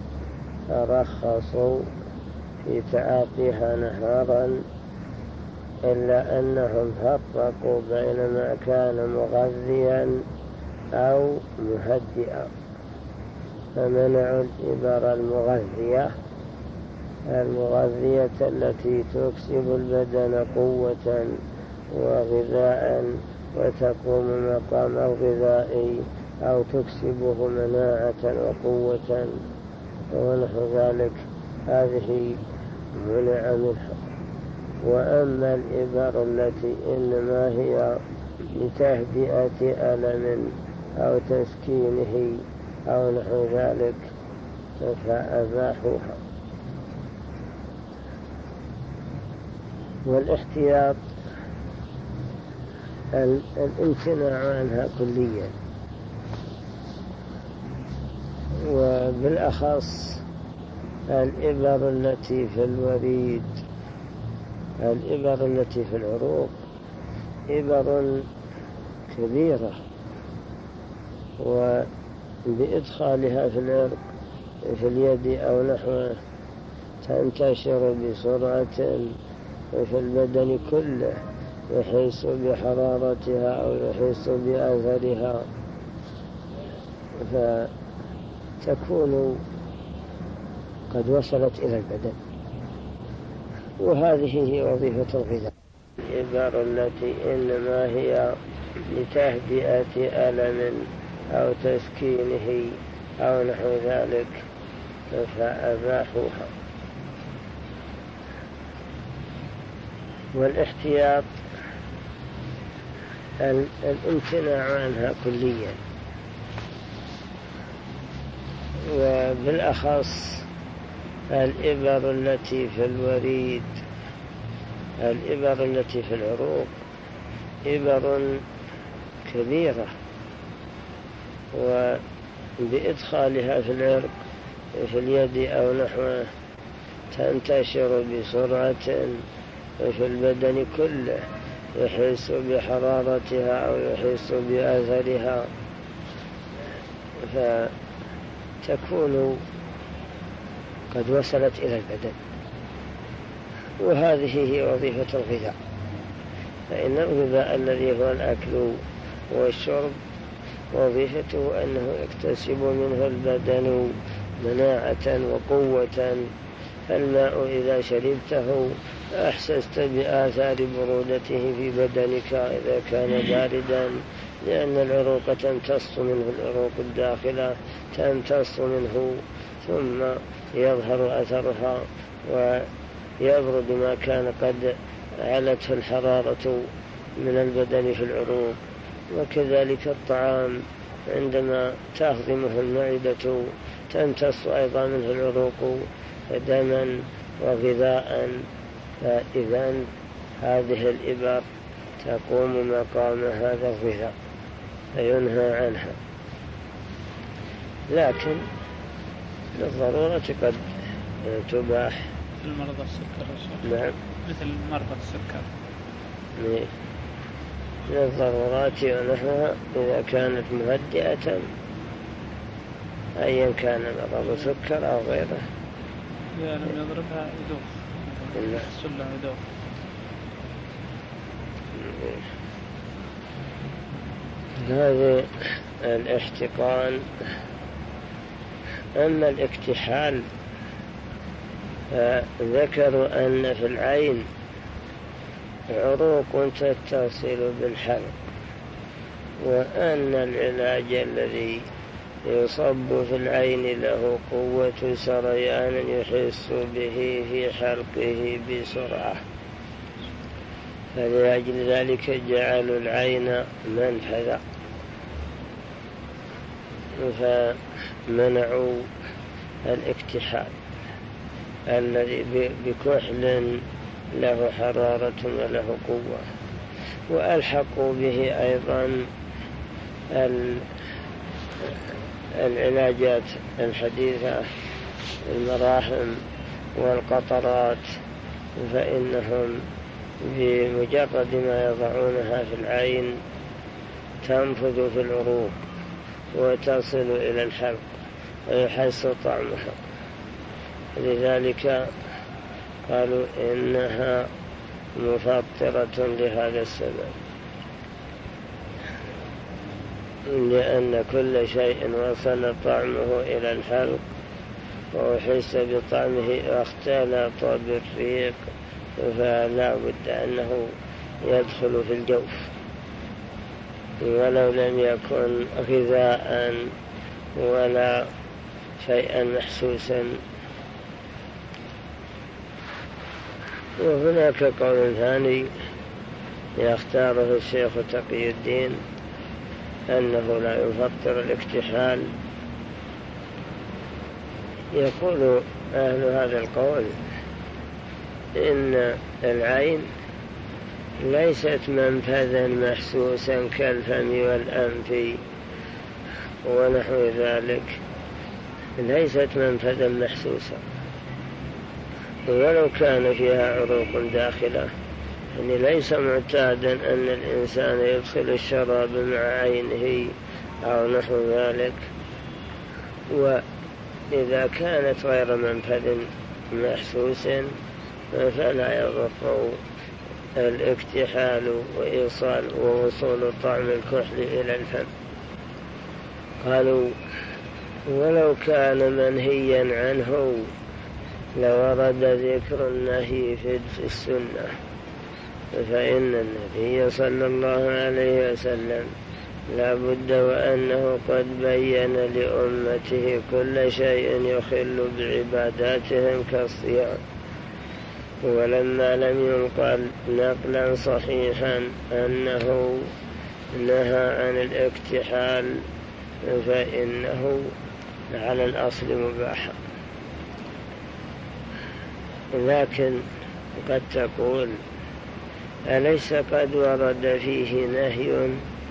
رخصوا في تعاطيها نهارا، إلا أنهم فرقوا بين ما كان مغذيا أو مهدئا، فمنعوا الإبر المغذية المغذية التي تكسب البدن قوة وغذاء وتقوم مقام الغذائي أو تكسبه مناعة وقوة ونحو ذلك، هذه منع منها. وأما الإبر التي إنما هي لتهدئة ألم أو تسكينه أو نحو ذلك فأباحوها. والاحتياط الامتناع عنها كليا، وبالأخص الإبر التي في الوريد، الإبر التي في العروق إبر كبيرة، وبإدخالها في العرق في اليد أو نحوه تنتشر بسرعة في البدن كله، يحس بحرارتها أو يحس بأثرها، فتكون قد وصلت إلى البدن، وهذه هي وظيفة الغذاء. الإبر التي إنما هي لتهدئة ألم أو تسكينه أو نحو ذلك فأباحوها. والاحتياط الامتناع عنها كليا، وبالأخص الإبر التي في الوريد، الإبر التي في العروق إبر كبيرة، وبإدخالها في العرق في اليد أو نحوه تنتشر بسرعة في البدن كله، يحس بحرارتها أو يحس بأثرها، فتكون قد وصلت إلى البدن، وهذه هي وظيفة الغذاء. فإن الغذاء الذي هو الأكل والشرب وظيفته أنه يكتسب منه البدن مناعة وقوة. فالماء إذا شربته أحسست بآثار برودته في بدنك إذا كان باردا، لأن العروق تمتص منه، العروق الداخلة تمتص منه، ثم يظهر أثرها ويبرد ما كان قد علته الحرارة من البدن في العروق. وكذلك الطعام عندما تهضمه المعدة تمتص أيضا منه العروق دما وغذاء. فإذا هذه الإبر تقوم مقام هذا الغذاء فينهى عنها، لكن للضرورة قد تباح. المرضى السكر. نعم، مثل مرضى السكر للضرورات ونحوها إذا كانت مهدئة أيا كان مرض سكر أو غيره. إذا لم يضربها يدوخ، السلة يدوخ. هذا الاحتقان. أما الاكتحال فذكروا أن في العين عروق تتصل بالحلق، وأن العلاج الذي يصب في العين له قوة سريان يحس به في حلقه بسرعة، فلأجل ذلك جعلوا العين منفذا، فمنعوا الاكتحال الذي بكحل له حرارة وله قوة، وألحقوا به أيضا العلاجات الحديثة، المراحم والقطرات، فإنهم بمجرد ما يضعونها في العين تنفذ في العروق وتصل إلى الحلق ويحس طعمها، لذلك قالوا إنها مفطرة لهذا السبب، لأن كل شيء وصل طعمه إلى الحلق وحس بطعمه واختلط بالريق فلا بد أنه يدخل في الجوف ولو لم يكن غذاء ولا شيئا محسوسا. وهناك قول ثاني يختاره الشيخ تقي الدين أنه لا يفطر الاكتحال. يقول أهل هذا القول إن العين ليست منفذا محسوسا كالفم والأنف ونحو ذلك، ليست منفذا محسوسا، ولو كان فيها عروق داخلة، يعني ليس معتادا أن الإنسان يدخل الشراب مع عينه أو نحو ذلك. وإذا كانت غير منفذ محسوس فلا يضر الاكتحال وإيصال ووصول طعم الكحل إلى الفم. قالوا ولو كان منهيا عنه لورد ذكر النهي في السنة، فإن النبي صلى الله عليه وسلم لا بد وأنه قد بين لأمته كل شيء يخل بعباداتهم كالصيام، ولما لم ينقل نقلا صحيحا أنه نهى عن الاكتحال فإنه على الأصل مباح. لكن قد تقول أليس قد ورد فيه نهي؟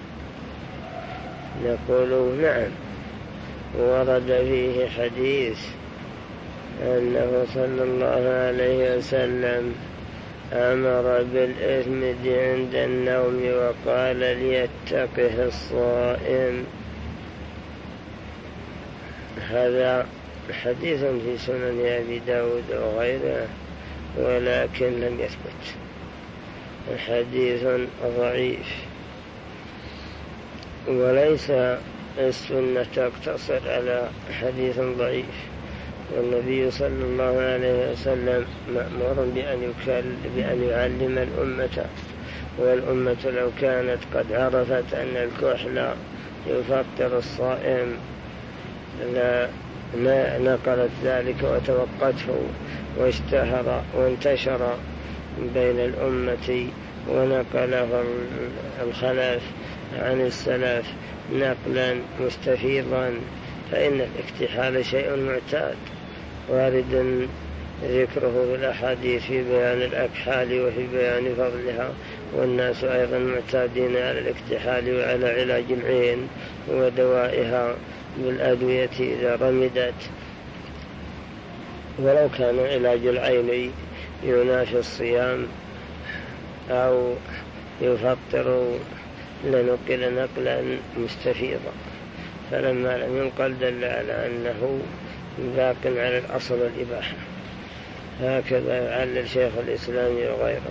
نقول نعم، ورد فيه حديث أنه صلى الله عليه وسلم أمر بالإثم عند النوم وقال ليتقه الصائم. هذا حديث في سنن أبي داود وغيره، ولكن لم يثبت، حديث ضعيف، وليس السنة تقتصر على حديث ضعيف. والنبي صلى الله عليه وسلم مأمور بأن, بأن يعلم الأمة، والأمة لو كانت قد عرفت أن الكحل يفطر الصائم لا نقلت ذلك وتوقته واشتهر وانتشر بين الأمة ونقله الخلف عن السلف نقلا مستفيضا. فإن الاكتحال شيء معتاد وارد ذكره بالأحاديث في بيان الأكحال وفي بيان فضلها، والناس أيضا معتادين على الاكتحال وعلى علاج العين ودوائها بالأدوية إذا رمدت. ولو كان علاج العين ينافي الصيام أو يفطر لنقل نقلا مستفيضا، فلما لم ينقل دل على أنه باق على الأصل الإباحة. هكذا يعلل شيخ الإسلام وغيره.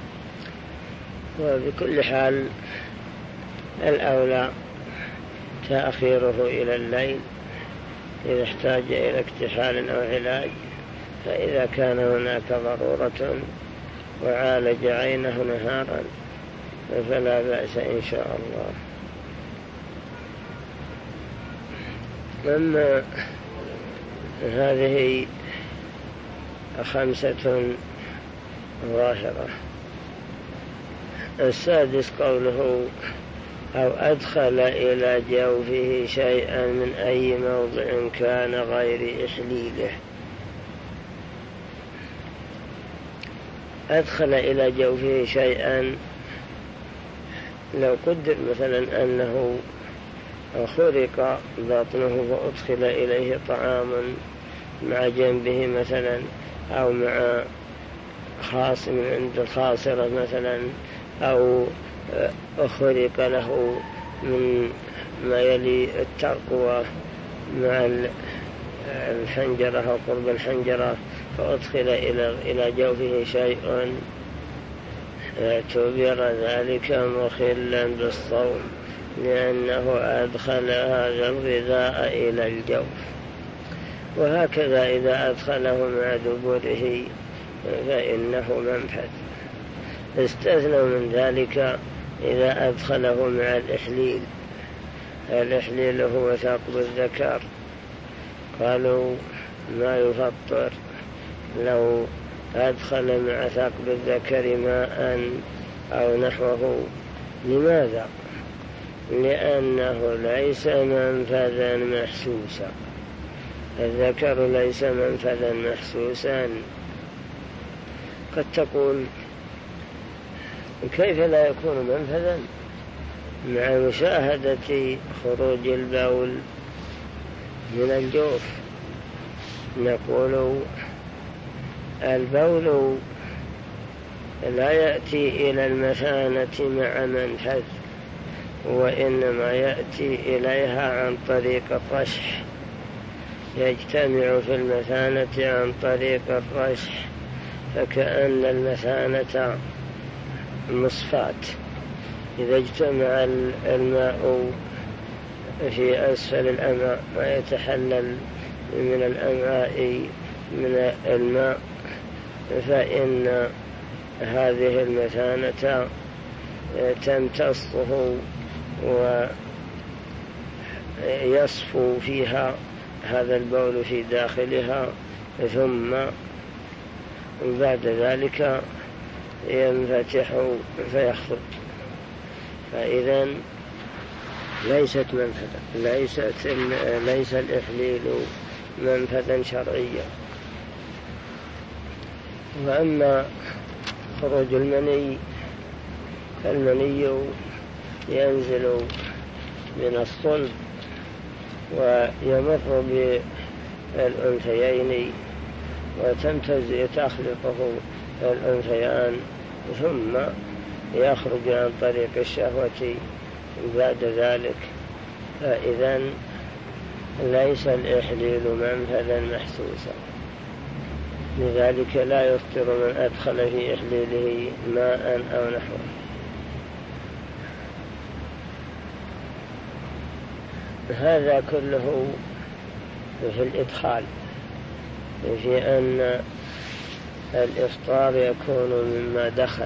وبكل حال الأولى تأخيره إلى الليل إذا احتاج إلى اكتحال أو علاج، فإذا كان هناك ضرورة وعالج عينه نهارا فلا بأس إن شاء الله. أما هذه خمسة ظاهرة. السادس قوله أو أدخل إلى جوفه شيئا من أي موضع كان غير إحليله. أدخل إلى جوفه شيئا، لو قدر مثلا أنه خرق بطنه فأدخل إليه طعام مع جنبه مثلا، أو مع خاص من عند الخاصرة مثلا، أو خرق له من ما يلي الترقوة مع الحنجرة أو قرب الحنجرة، فأدخل إلى جوفه شيء اعتبر ذلك مخلا بالصوم، لأنه أدخل هذا الغذاء إلى الجوف. وهكذا إذا أدخله مع دبره فإنه منفذ. استثنوا من ذلك إذا أدخله مع الإحليل. الإحليل هو ثقب الذكر، قالوا ما يفطر لو أدخل مع ثقب الذكر ماء أو نحوه. لماذا؟ لأنه ليس منفذا محسوسا. الذكر ليس منفذا محسوسا. قد تقول كيف لا يكون منفذا مع مشاهدة خروج البول من الجوف؟ نقول البول لا يأتي إلى المثانة مع منفذ، وإنما يأتي إليها عن طريق الرشح، يجتمع في المثانة عن طريق الرشح، فكأن المثانة مصفاة. إذا اجتمع الماء في أسفل الأمعاء ويتحلل من الأمعاء من الماء، فإن هذه المثانة تمتصه ويصفو فيها هذا البول في داخلها، ثم بعد ذلك ينفتح فيخرج. فإذا ليست منفذا، ليست ليس الإحليل منفذا شرعيا. وأما خروج المني فالمني ينزل من الصلب ويمر بالأنثيين وتمتز تخلطه الأنثيان، ثم يخرج عن طريق الشهوة بعد ذلك. فإذا ليس الإحليل منفذا محسوسا، لذلك لا يفطر من أدخل في إحليله ماء أو نحوه. هذا كله في الإدخال، في أن الإفطار يكون مما دخل.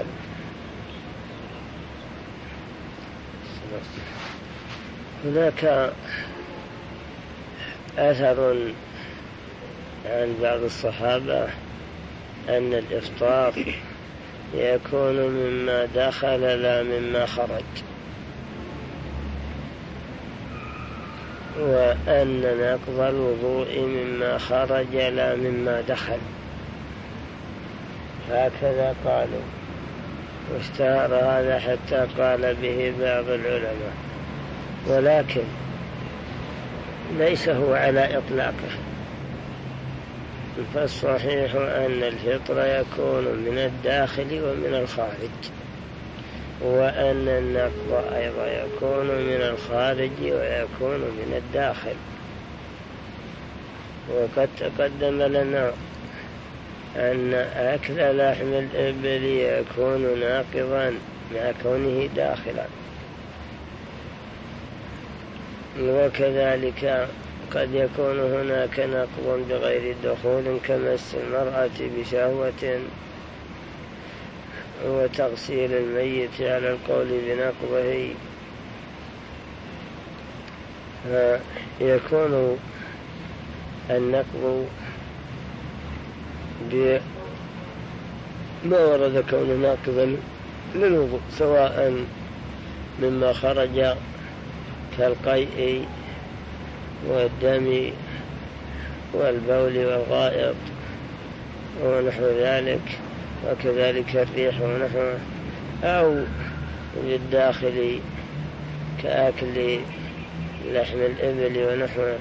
هناك أثر عن بعض الصحابة أن الإفطار يكون مما دخل لا مما خرج، وأن نقض الوضوء مما خرج لا مما دخل. هكذا قالوا، واشتهر هذا حتى قال به بعض العلماء، ولكن ليس هو على إطلاقه. فالصحيح أن الفطر يكون من الداخل ومن الخارج، وأن النقض أيضا يكون من الخارج ويكون من الداخل. وقد تقدم لنا أن أكل لحم الإبل يكون ناقضا مع كونه داخلا، وكذلك قد يكون هناك نقض بغير دخول كمس المرأة بشهوة وتغسيل الميت على القول بنقضه. يكون النقض بما ورد كونه ناقضا للوضوء، سواء مما خرج كالقيء والدم والبول والغائط ونحو ذلك، وكذلك الريح ونحوه، أو بالداخل كأكل لحم الإبل ونحوه.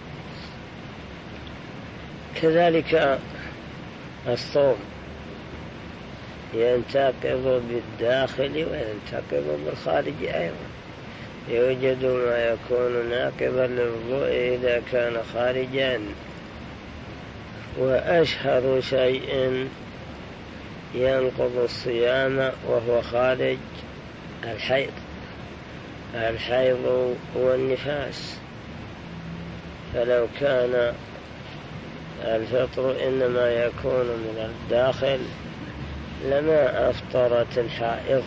كذلك الصوم ينتقض بالداخل وينتقض بالخارج أيضا. يوجد ما يكون ناقضا للوضوء إذا كان خارجا، وأشهر شيء ينقض الصيام وهو خارج الحيض الحيض والنفاس. فلو كان الفطر إنما يكون من الداخل لما أفطرت الحائض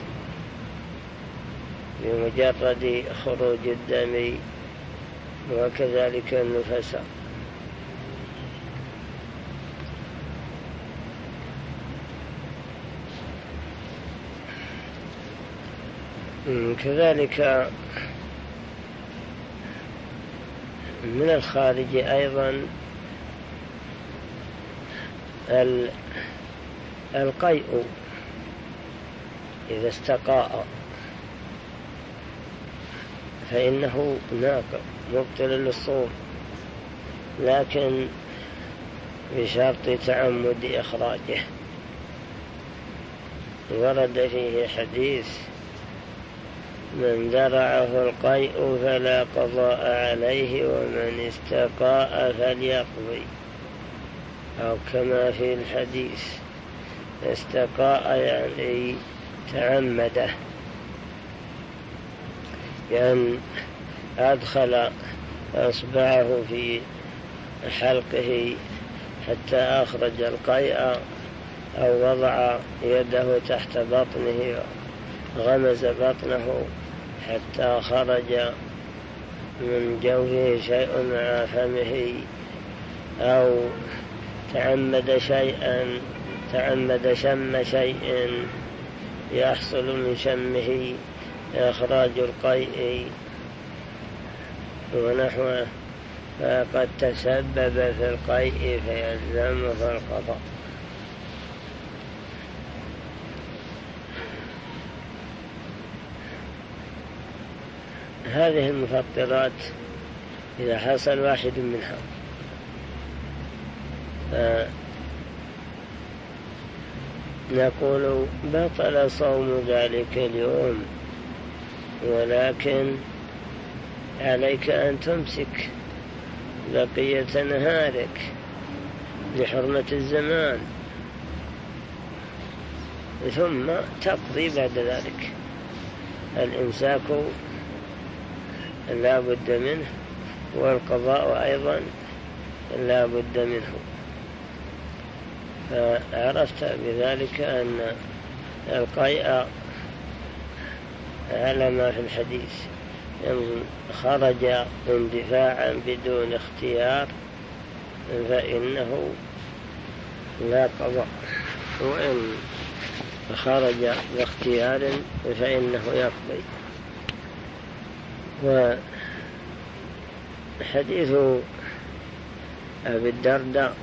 بمجرد خروج الدم، وكذلك النفساء. كذلك من الخارج أيضا القيء إذا استقاء فإنه ناقض مبطل للصوم، لكن بشرط تعمد إخراجه. ورد فيه حديث: من ذرعه القيء فلا قضاء عليه ومن استقاء فليقضي، أو كما في الحديث استقاء يعني تعمده، يعني أدخل أصبعه في حلقه حتى أخرج القيء، أو وضع يده تحت بطنه غمز بطنه حتى خرج من جوفه شيء مع فمه، أو تعمد شيئا تعمد شم شيء يحصل من شمه إخراج القيء ونحوه، فقد تسبب في القيء فيلزمه القضاء. هذه المفطرات إذا حصل واحد منها نقول بطل صوم ذلك اليوم، ولكن عليك أن تمسك بقية نهارك لحرمة الزمان، ثم تقضي بعد ذلك. الإمساك لا بد منه، والقضاء أيضا لا بد منه. فعرفت بذلك أن القيء على ما في الحديث إن خرج اندفاعا بدون اختيار فإنه لا قضاء، وإن خرج باختيار فإنه يقضي. وحديث أبي الدرداء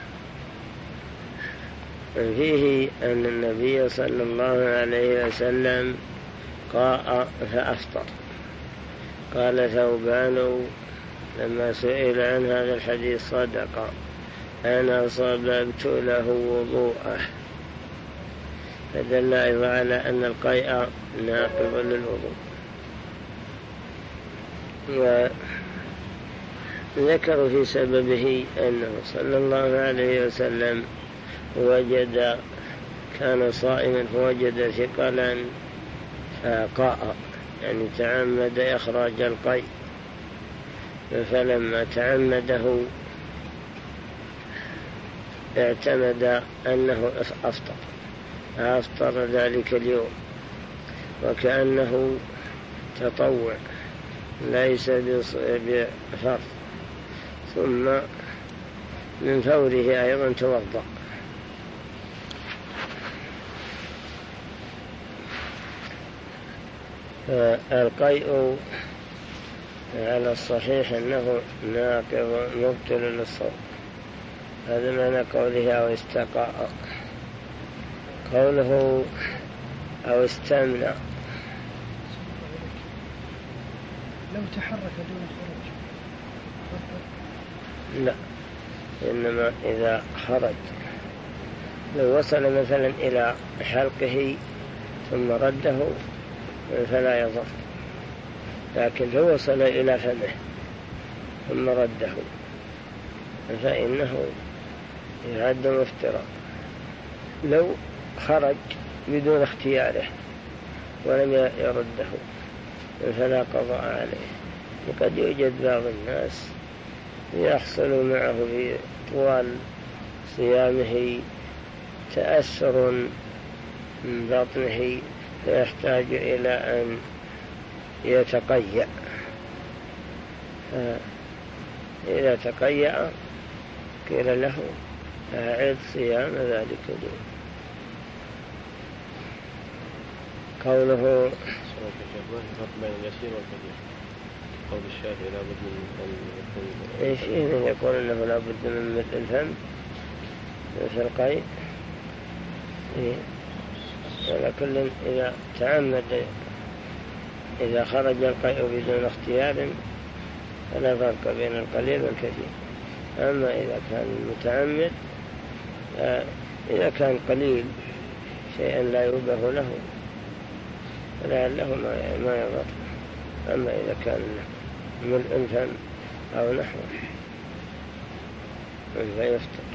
فيه أن النبي صلى الله عليه وسلم قاء فأفطر. قال ثوبان لما سئل عن هذا الحديث صدق، أنا صببت له وضوءه. فدل أيضا على أن القيء ناقض للوضوء. وذكروا في سببه أنه صلى الله عليه وسلم وجد كان صائما فوجد ثقلا فقاء، يعني تعمد إخراج القيء، فلما تعمده اعتمد أنه أفطر أفطر ذلك اليوم، وكأنه تطوع ليس بفرض، ثم من فوره أيضا توضأ. القيء على الصحيح أنه ناقض مبطل للصوم، هذا معنى قوله أو استقاء. قوله أو استمنى لو تحرك دون خروج لا، إنما إذا خرج لو وصل مثلا إلى حلقه ثم رده فلا يضر، لكن لو وصل إلى فمه ثم رده فإنه يعد مفترا. لو خرج بدون اختياره ولم يرده فلا قضاء عليه. وقد يوجد بعض الناس يحصل معه في طوال صيامه تأثر من بطنه فيحتاج إلى أن يتقيأ، فإذا تقيأ قيل له أعد صيام ذلك اليوم. قوله بين اليسير والكثير، قول الشافعي لا بد من ايش من يقول انه لا بد من ملء الفم في القيء، على كل إذا تعمد إذا خرج القيء بدون اختيار فلا فرق بين القليل والكثير. أما إذا كان متعمد إذا كان قليل شيئا لا يبه له فلعله ما يضر. أما إذا كان ملء الفم أو نحوه فيفطر.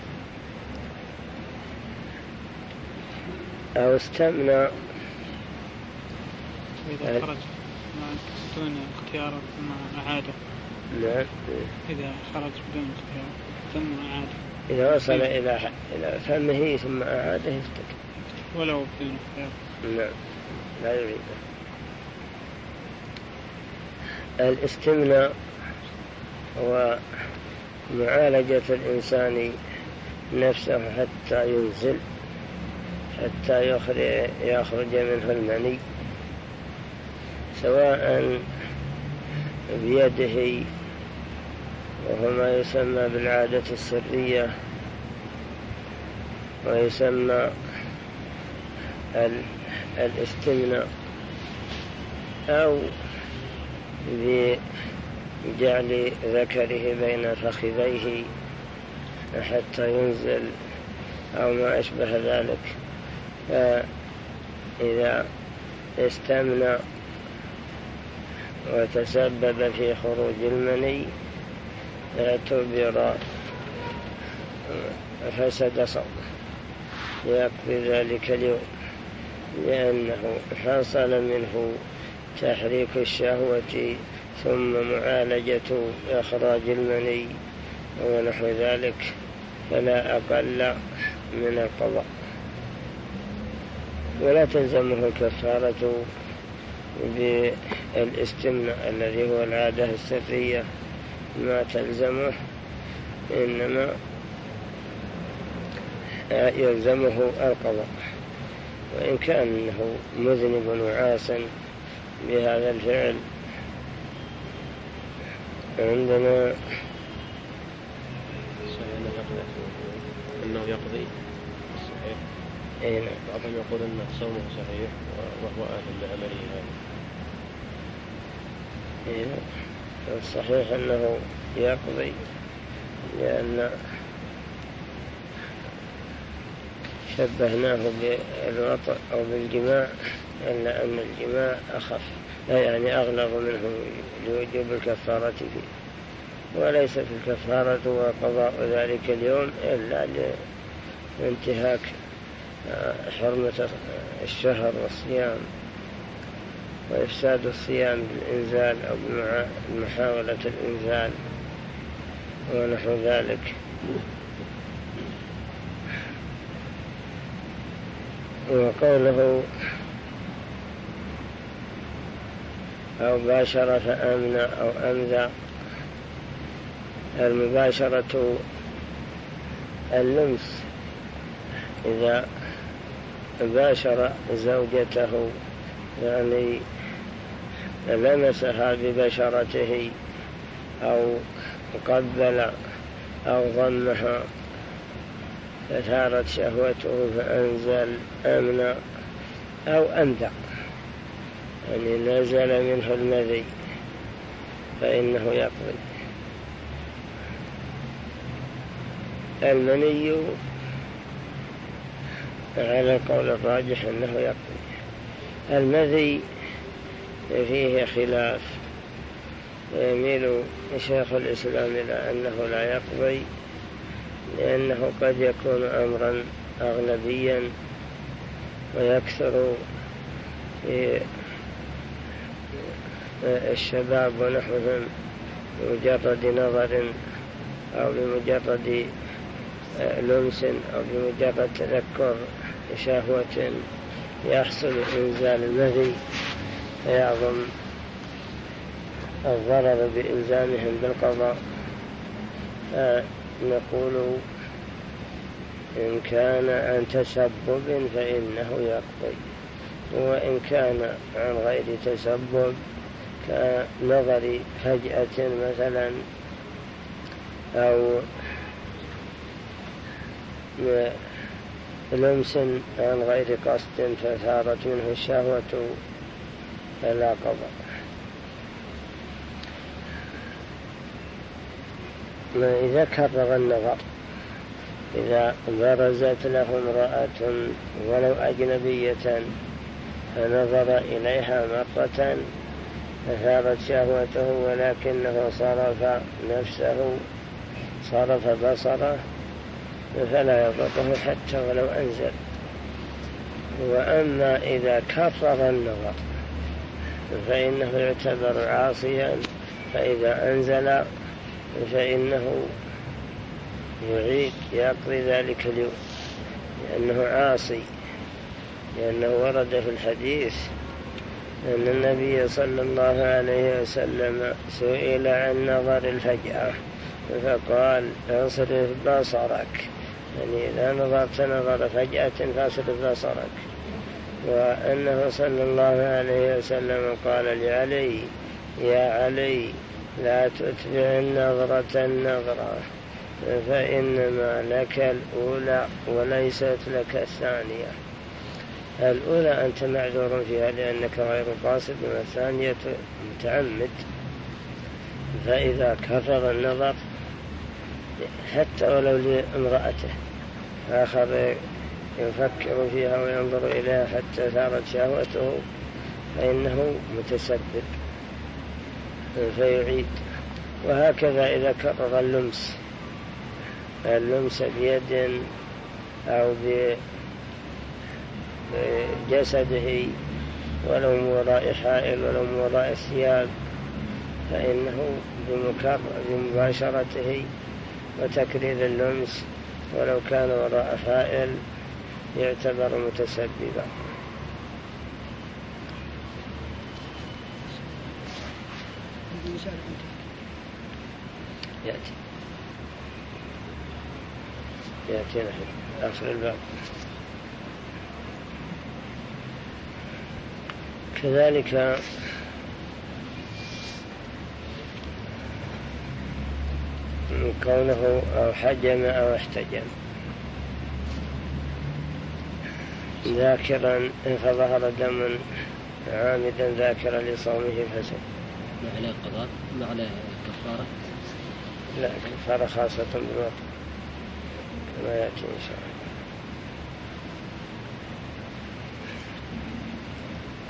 أو استمنى إذا خرج بدون اختيار ثم أعاده. نعم. إذا خرج بدون اختيار ثم أعاده، إذا وصل إلى إلى فمه ثم أعاده يفتك ولو بدون اختيار. نعم لا يريده. الاستمناء هو معالجة الإنسان نفسه حتى ينزل، حتى يخرج منه المني، سواء بيده وهو ما يسمى بالعادة السرية ويسمى الاستمناء، أو بجعل ذكره بين فخذيه حتى ينزل أو ما أشبه ذلك. فإذا استمنى وتسبب في خروج المني اعتبر فسد صومه، يقضي ذلك اليوم، لأنه حصل منه تحريك الشهوة ثم معالجة إخراج المني ونحو ذلك، فلا أقل من القضاء. ولا تلزمه الكفارة بالاستمناء الذي هو العادة السرية، ما تلزمه، إنما يلزمه القضاء، وإن كان إنه مذنب وعاصٍ بهذا الفعل. عندنا أنه يقضي الصحيح. أين بعضهم يقول أن صومه صحيح وهو أهل لعمله هذا. أين الصحيح أنه يقضي، لأن شبهناه بالوطء أو بالجماع، إلا أن الجماع أخف يعني أغلظ منه لوجوب الكفارة فيه، وليس في الكفارة وقضاء ذلك اليوم إلا لانتهاك حرمة الشهر والصيام وإفساد الصيام بالإنزال أو بمحاولة الإنزال ونحو ذلك. وقوله أو باشر فأمنى أو أمذى، المباشرة اللمس، إذا باشر زوجته يعني لمسها ببشرته أو قبل أو ضمها فثارت شهوته فأنزل أمنى أو أمذى يعني نزل منه المذي فإنه يقضي. المني على القول الراجح أنه يقضي. المذي فيه خلاف، يميل شيخ الإسلام إلى أنه لا يقضي، لأنه قد يكون أمرا أغلبيا ويكثر في الشباب ونحوهم بمجرد نظر أو بمجرد لمس أو بمجرد تذكر شهوة يحصل إنزال المذي، فيعظم الضرر بإلزامهم بالقضاء. نقول إن كان عن تسبب فإنه يقضي، وإن كان عن غير تسبب كنظر فجأة مثلا أو لمس عن غير قصد فثارت منه الشهوة فلا قضاء. ما إذا كرر النظر، إذا برزت له امرأة ولو أجنبية فنظر إليها مرة فثارت شهوته ولكنه صرف نفسه صرف بصره فلا يضره حتى ولو أنزل. وأما إذا كرر النظر فإنه يعتبر عاصيا، فإذا أنزل فإنه يعيد يقضي ذلك اليوم لأنه عاصي، لأنه ورد في الحديث أن النبي صلى الله عليه وسلم سئل عن نظر الفجأة فقال انصرف بصرك، يعني إذا نظرت نظر فجأة فاصرف بصرك. وأنه صلى الله عليه وسلم قال لعلي يا علي لا تتبع النظرة النظرة فإنما لك الأولى وليست لك الثانية. الأولى أنت معذور فيها لأنك غير قاصد، والثانية متعمد. فإذا كرر النظر حتى ولو لامرأته آخر يفكر فيها وينظر إليها حتى ثارت شهوته فإنه متسبب فيعيد. وهكذا إذا كرر اللمس اللمس بيد أو بجسده ولو من وراء حائل ولو من وراء الثياب فإنه بمباشرته وتكرير اللمس ولو كان وراء حائل يعتبر متسببا. يأتي يأتينا في آخر الباب. كذلك كونه أو حجم أو احتجم ذاكرا فظهر دم عامدا ذاكرا لصومه فسد. ما عليه قضاء ما عليه كفارة؟ لا، كفارة خاصة بالوقت كما يأتي إن شاء الله.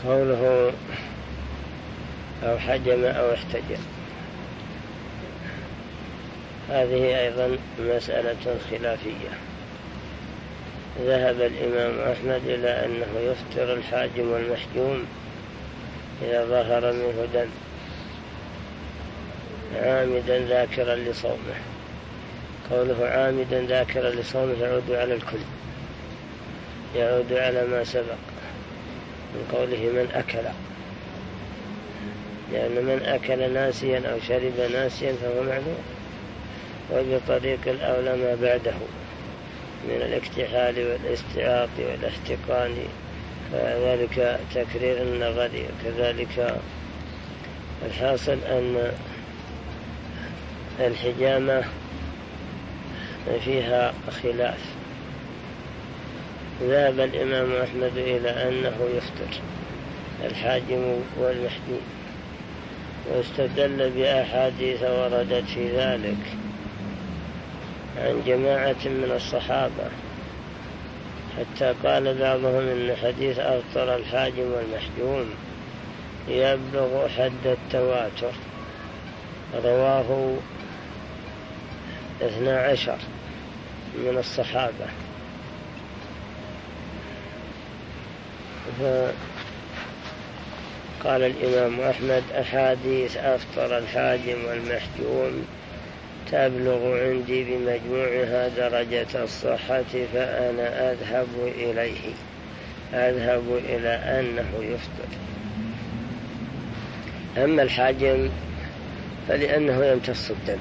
قوله أو حجم أو احتجم، هذه أيضا مسألة خلافية. ذهب الإمام أحمد إلى أنه يفطر الحاجم والمحجوم إذا ظهر منه دم عامدا ذاكرا لصومه. قوله عامدا ذاكرا لصومه يعود على الكل، يعود على ما سبق من قوله من أكل، لأن من أكل ناسيا أو شرب ناسيا فهو معذور، وبطريق الأولى ما بعده من الاكتحال والاستعاط والاحتقان، فذلك تكرير النغري. وكذلك الحاصل أن الحجامة فيها خلاف. ذهب الإمام أحمد إلى أنه يفطر الحاجم والمحجوم، واستدل بأحاديث وردت في ذلك عن جماعة من الصحابة، حتى قال بعضهم إن حديث أفطر الحاجم والمحجوم يبلغ حد التواتر، رواه اثنا عشر من الصحابة. فقال الإمام أحمد أحاديث أفطر الحاجم والمحجوم تبلغ عندي بمجموعها درجة الصحة، فأنا أذهب إليه، أذهب إلى أنه يفطر. أما الحاجم فلأنه يمتص الدم،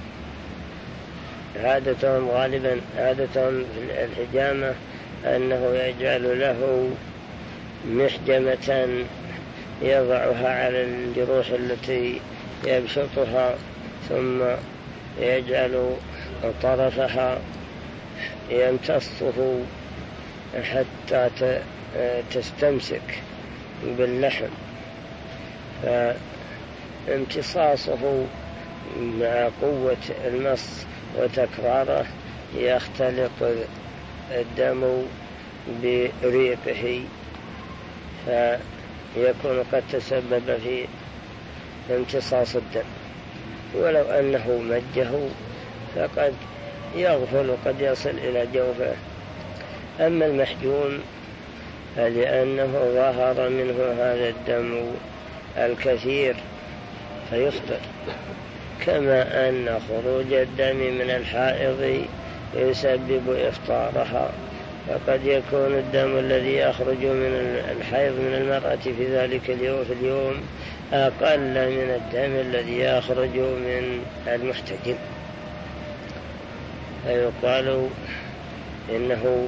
عادتهم غالبا عادتهم في الحجامة أنه يجعل له محجمة يضعها على الجروح التي يبسطها، ثم يجعل طرفها يمتصه حتى تستمسك باللحم، فامتصاصه مع قوة المص وتكراره يختلط الدم بريقه، فيكون قد تسبب في امتصاص الدم. ولو أنه مجه فقد يغفل، قد يصل إلى جوفه. أما المحجوم فلأنه ظهر منه هذا الدم الكثير فيفطر، كما أن خروج الدم من الحائض يسبب إفطارها، فقد يكون الدم الذي يخرج من الحيض من المرأة في ذلك اليوم في اليوم أقل من الدم الذي يخرج من المحتجم، فيقال إنه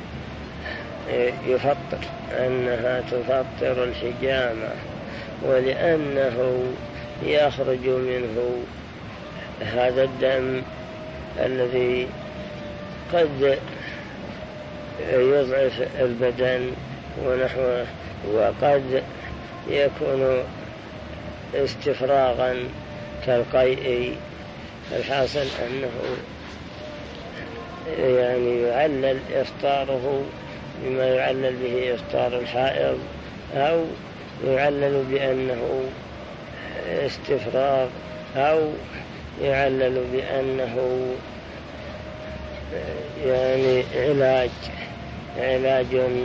يفطر، أنها تفطر الحجامة، ولأنه يخرج منه هذا الدم الذي قد يضعف البدن ونحوه، وقد يكون استفراغا كالقيء. الحاصل أنه يعني يعلل إفطاره بما يعلل به إفطار الحائض، أو يعلل بأنه استفراغ، أو يعلل بأنه يعني علاج علاج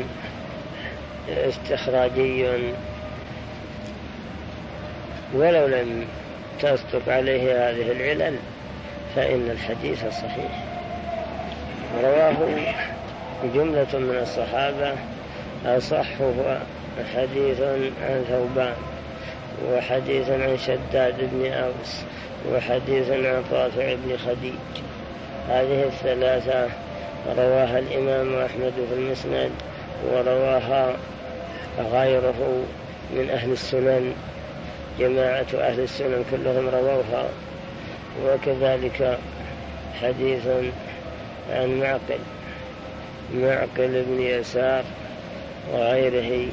استخراجي. ولو لم تصدق عليه هذه العلل فإن الحديث صحيح. رواه جملة من الصحابة، أصحه حديث عن ثوبان، وحديث عن شداد بن أوس، وحديث عن رافع بن خديج. هذه الثلاثة رواها الإمام أحمد في المسند، ورواها غيره من أهل السنن، جماعة أهل السنن كلهم رووها. وكذلك حديث عن معقل معقل بن يسار وغيره،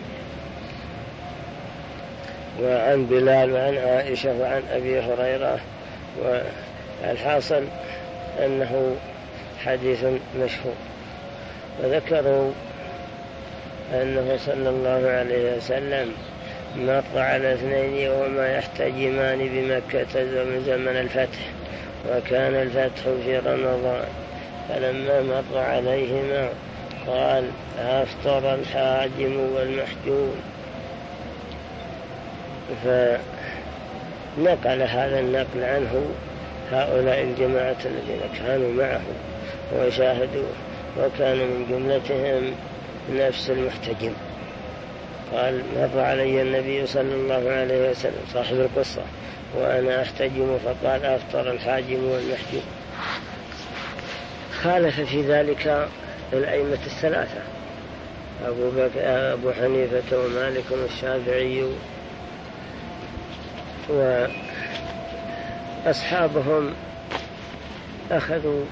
وعن بلال وعن عائشة وعن أبي هريرة. والحاصل أنه حديث مشهور. وذكروا أنه صلى الله عليه وسلم مر على اثنين وهما يحتجمان بمكة من زمن الفتح، وكان الفتح في رمضان، فلما مر عليهما قال أفطر الحاجم والمحجوم، فنقل هذا النقل عنه هؤلاء الجماعة الذين كانوا معه وشاهدوه، وكان من جملتهم نفس المحتجم. قال مر علي النبي صلى الله عليه وسلم صاحب القصة وأنا أحتجم فقال أفطر الحاجم والمحجوم. خالف في ذلك الأئمة الثلاثة أبو, بك... أبو حنيفة ومالك والشافعي وأصحابهم أخذوا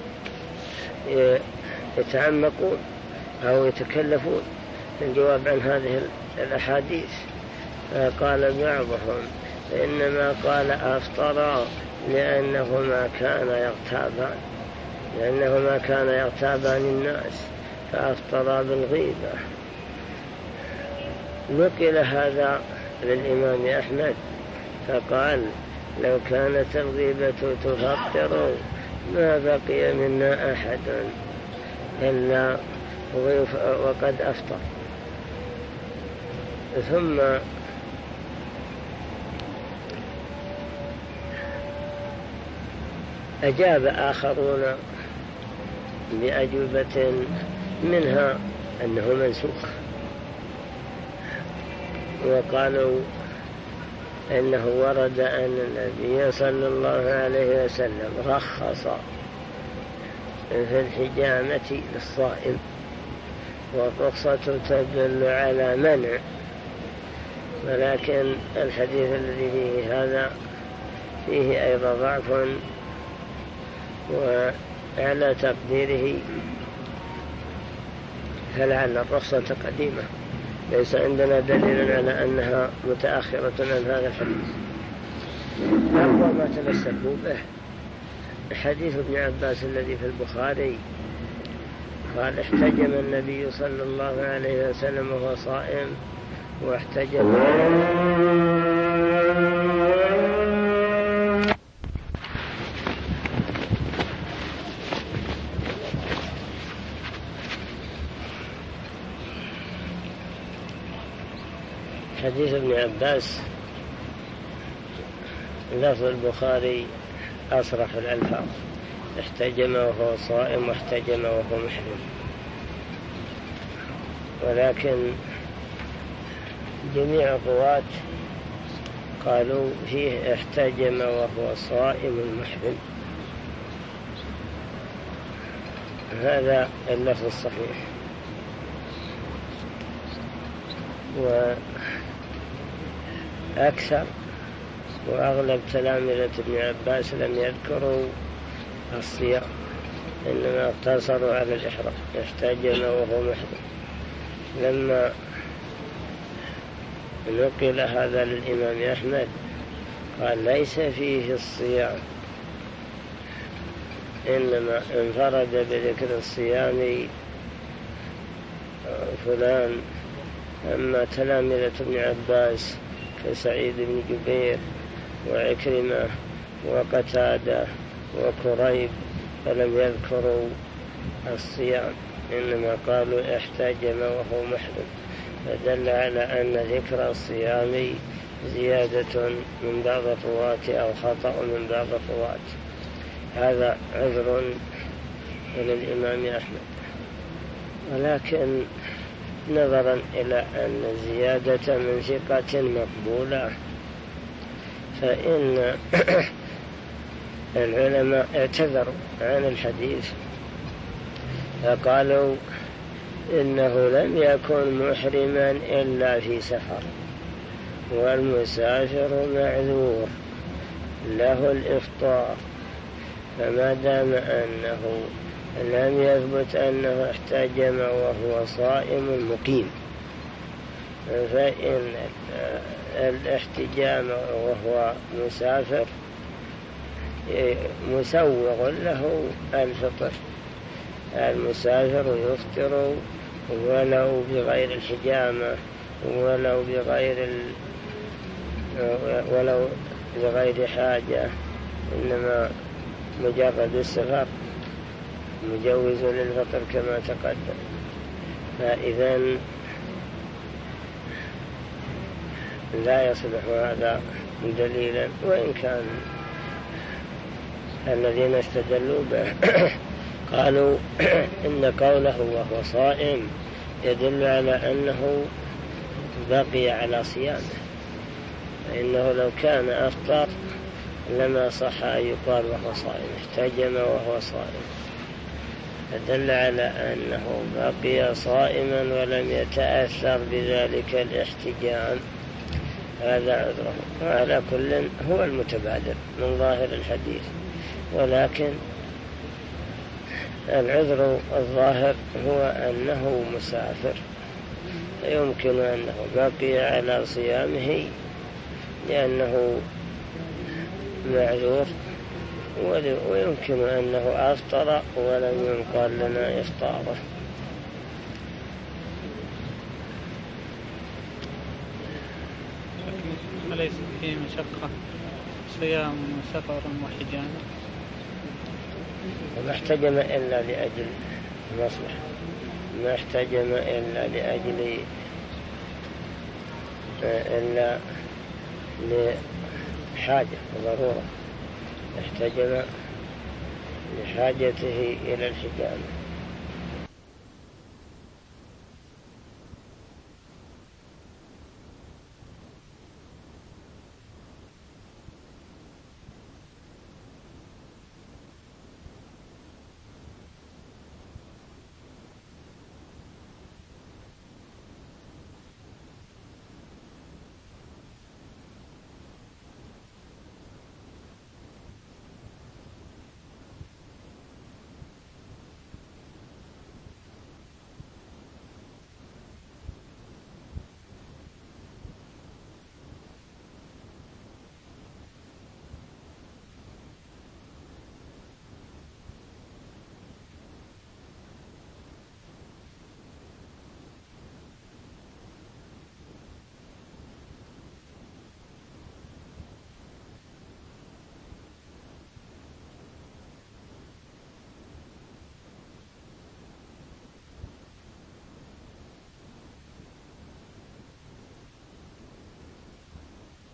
يتعمقون أو يتكلفون في الجواب عن هذه الأحاديث. قال بعضهم إنما قال أفطر لأنهما كان يغتابان لأنهما كان يغتابان الناس فأفطرا بالغيبة. نقل هذا للإمام أحمد فقال لو كانت الغيبة تفطر ما بقي منا أحد إلا وقد أفطر. ثم أجاب آخرون بأجوبة منها أنه منسوخ، وقالوا إنه ورد أن النبي صلى الله عليه وسلم رخص في الحجامة للصائم، والرخصة تدل على منع، ولكن الحديث الذي فيه هذا فيه أيضا ضعف، وعلى تقديره فلعل الرخصة قديمة، ليس عندنا دليل على أنها متأخرة عن هذا الحديث. أقوى ما تمسكوا به حديث ابن عباس الذي في البخاري قال احتجم النبي صلى الله عليه وسلم وهو صائم واحتجم حديث ابن عباس لفظ البخاري أصرح الألفاظ احتجم وهو صائم واحتجم وهو محرم، ولكن جميع الرواة قالوا فيه احتجم وهو صائم محرم. هذا اللفظ الصحيح. وأكثر وأغلب تلامذة ابن عباس لم يذكروا الصيام، إنما اقتصروا على الإحرام احتجم وهو محرم. لما نقل هذا للإمام أحمد قال ليس فيه الصيام، إنما انفرد بذكر الصيام فلان. أما تلامذة ابن عباس كسعيد بن جبير وعكرمة وقتادة وكريب فلم يذكروا الصيام، إنما قالوا احتجم وهو محرم، فدل على أن ذكر الصيام زيادة من بعض الرواة أو خطأ من بعض الرواة. هذا عذر للإمام أحمد، ولكن نظرا إلى أن زيادة من ثقة مقبولة فإن العلماء اعتذروا عن الحديث فقالوا إنه لم يكن محرما إلا في سفر، والمسافر معذور له الإفطار، فما دام أنه لم يثبت أنه احتجم وهو صائم مقيم، فإن الاحتجام وهو مسافر مسوغ له الفطر. المسافر يفطر ولو بغير الحجامة ولو بغير ال... ولو بغير حاجة، إنما مجرد السفر مجوز للفطر كما تقدم. فإذا لا يصلح هذا دليلا، وإن كان الذين استدلوا به قالوا إن قوله وهو صائم يدل على أنه بقي على صيامه، فإنه لو كان أفطر لما صح أن يقال وهو صائم، احتجم وهو صائم، فدل على أنه بقي صائما ولم يتأثر بذلك الاحتجام، هذا عذره. وعلى كل هو المتبادر من ظاهر الحديث، ولكن العذر الظاهر هو أنه مسافر، يمكن أنه بقي على صيامه لأنه معذور، ويمكن أنه أفطر ولم ينقل لنا إفطاره. أليس فيه مشقة صيام وسفر وحجامة؟ وما احتجم إلا لأجل مصلحة، ما احتجم إلا لأجل إلا لحاجة وضرورة، احتجم لحاجته إلى الحجامة.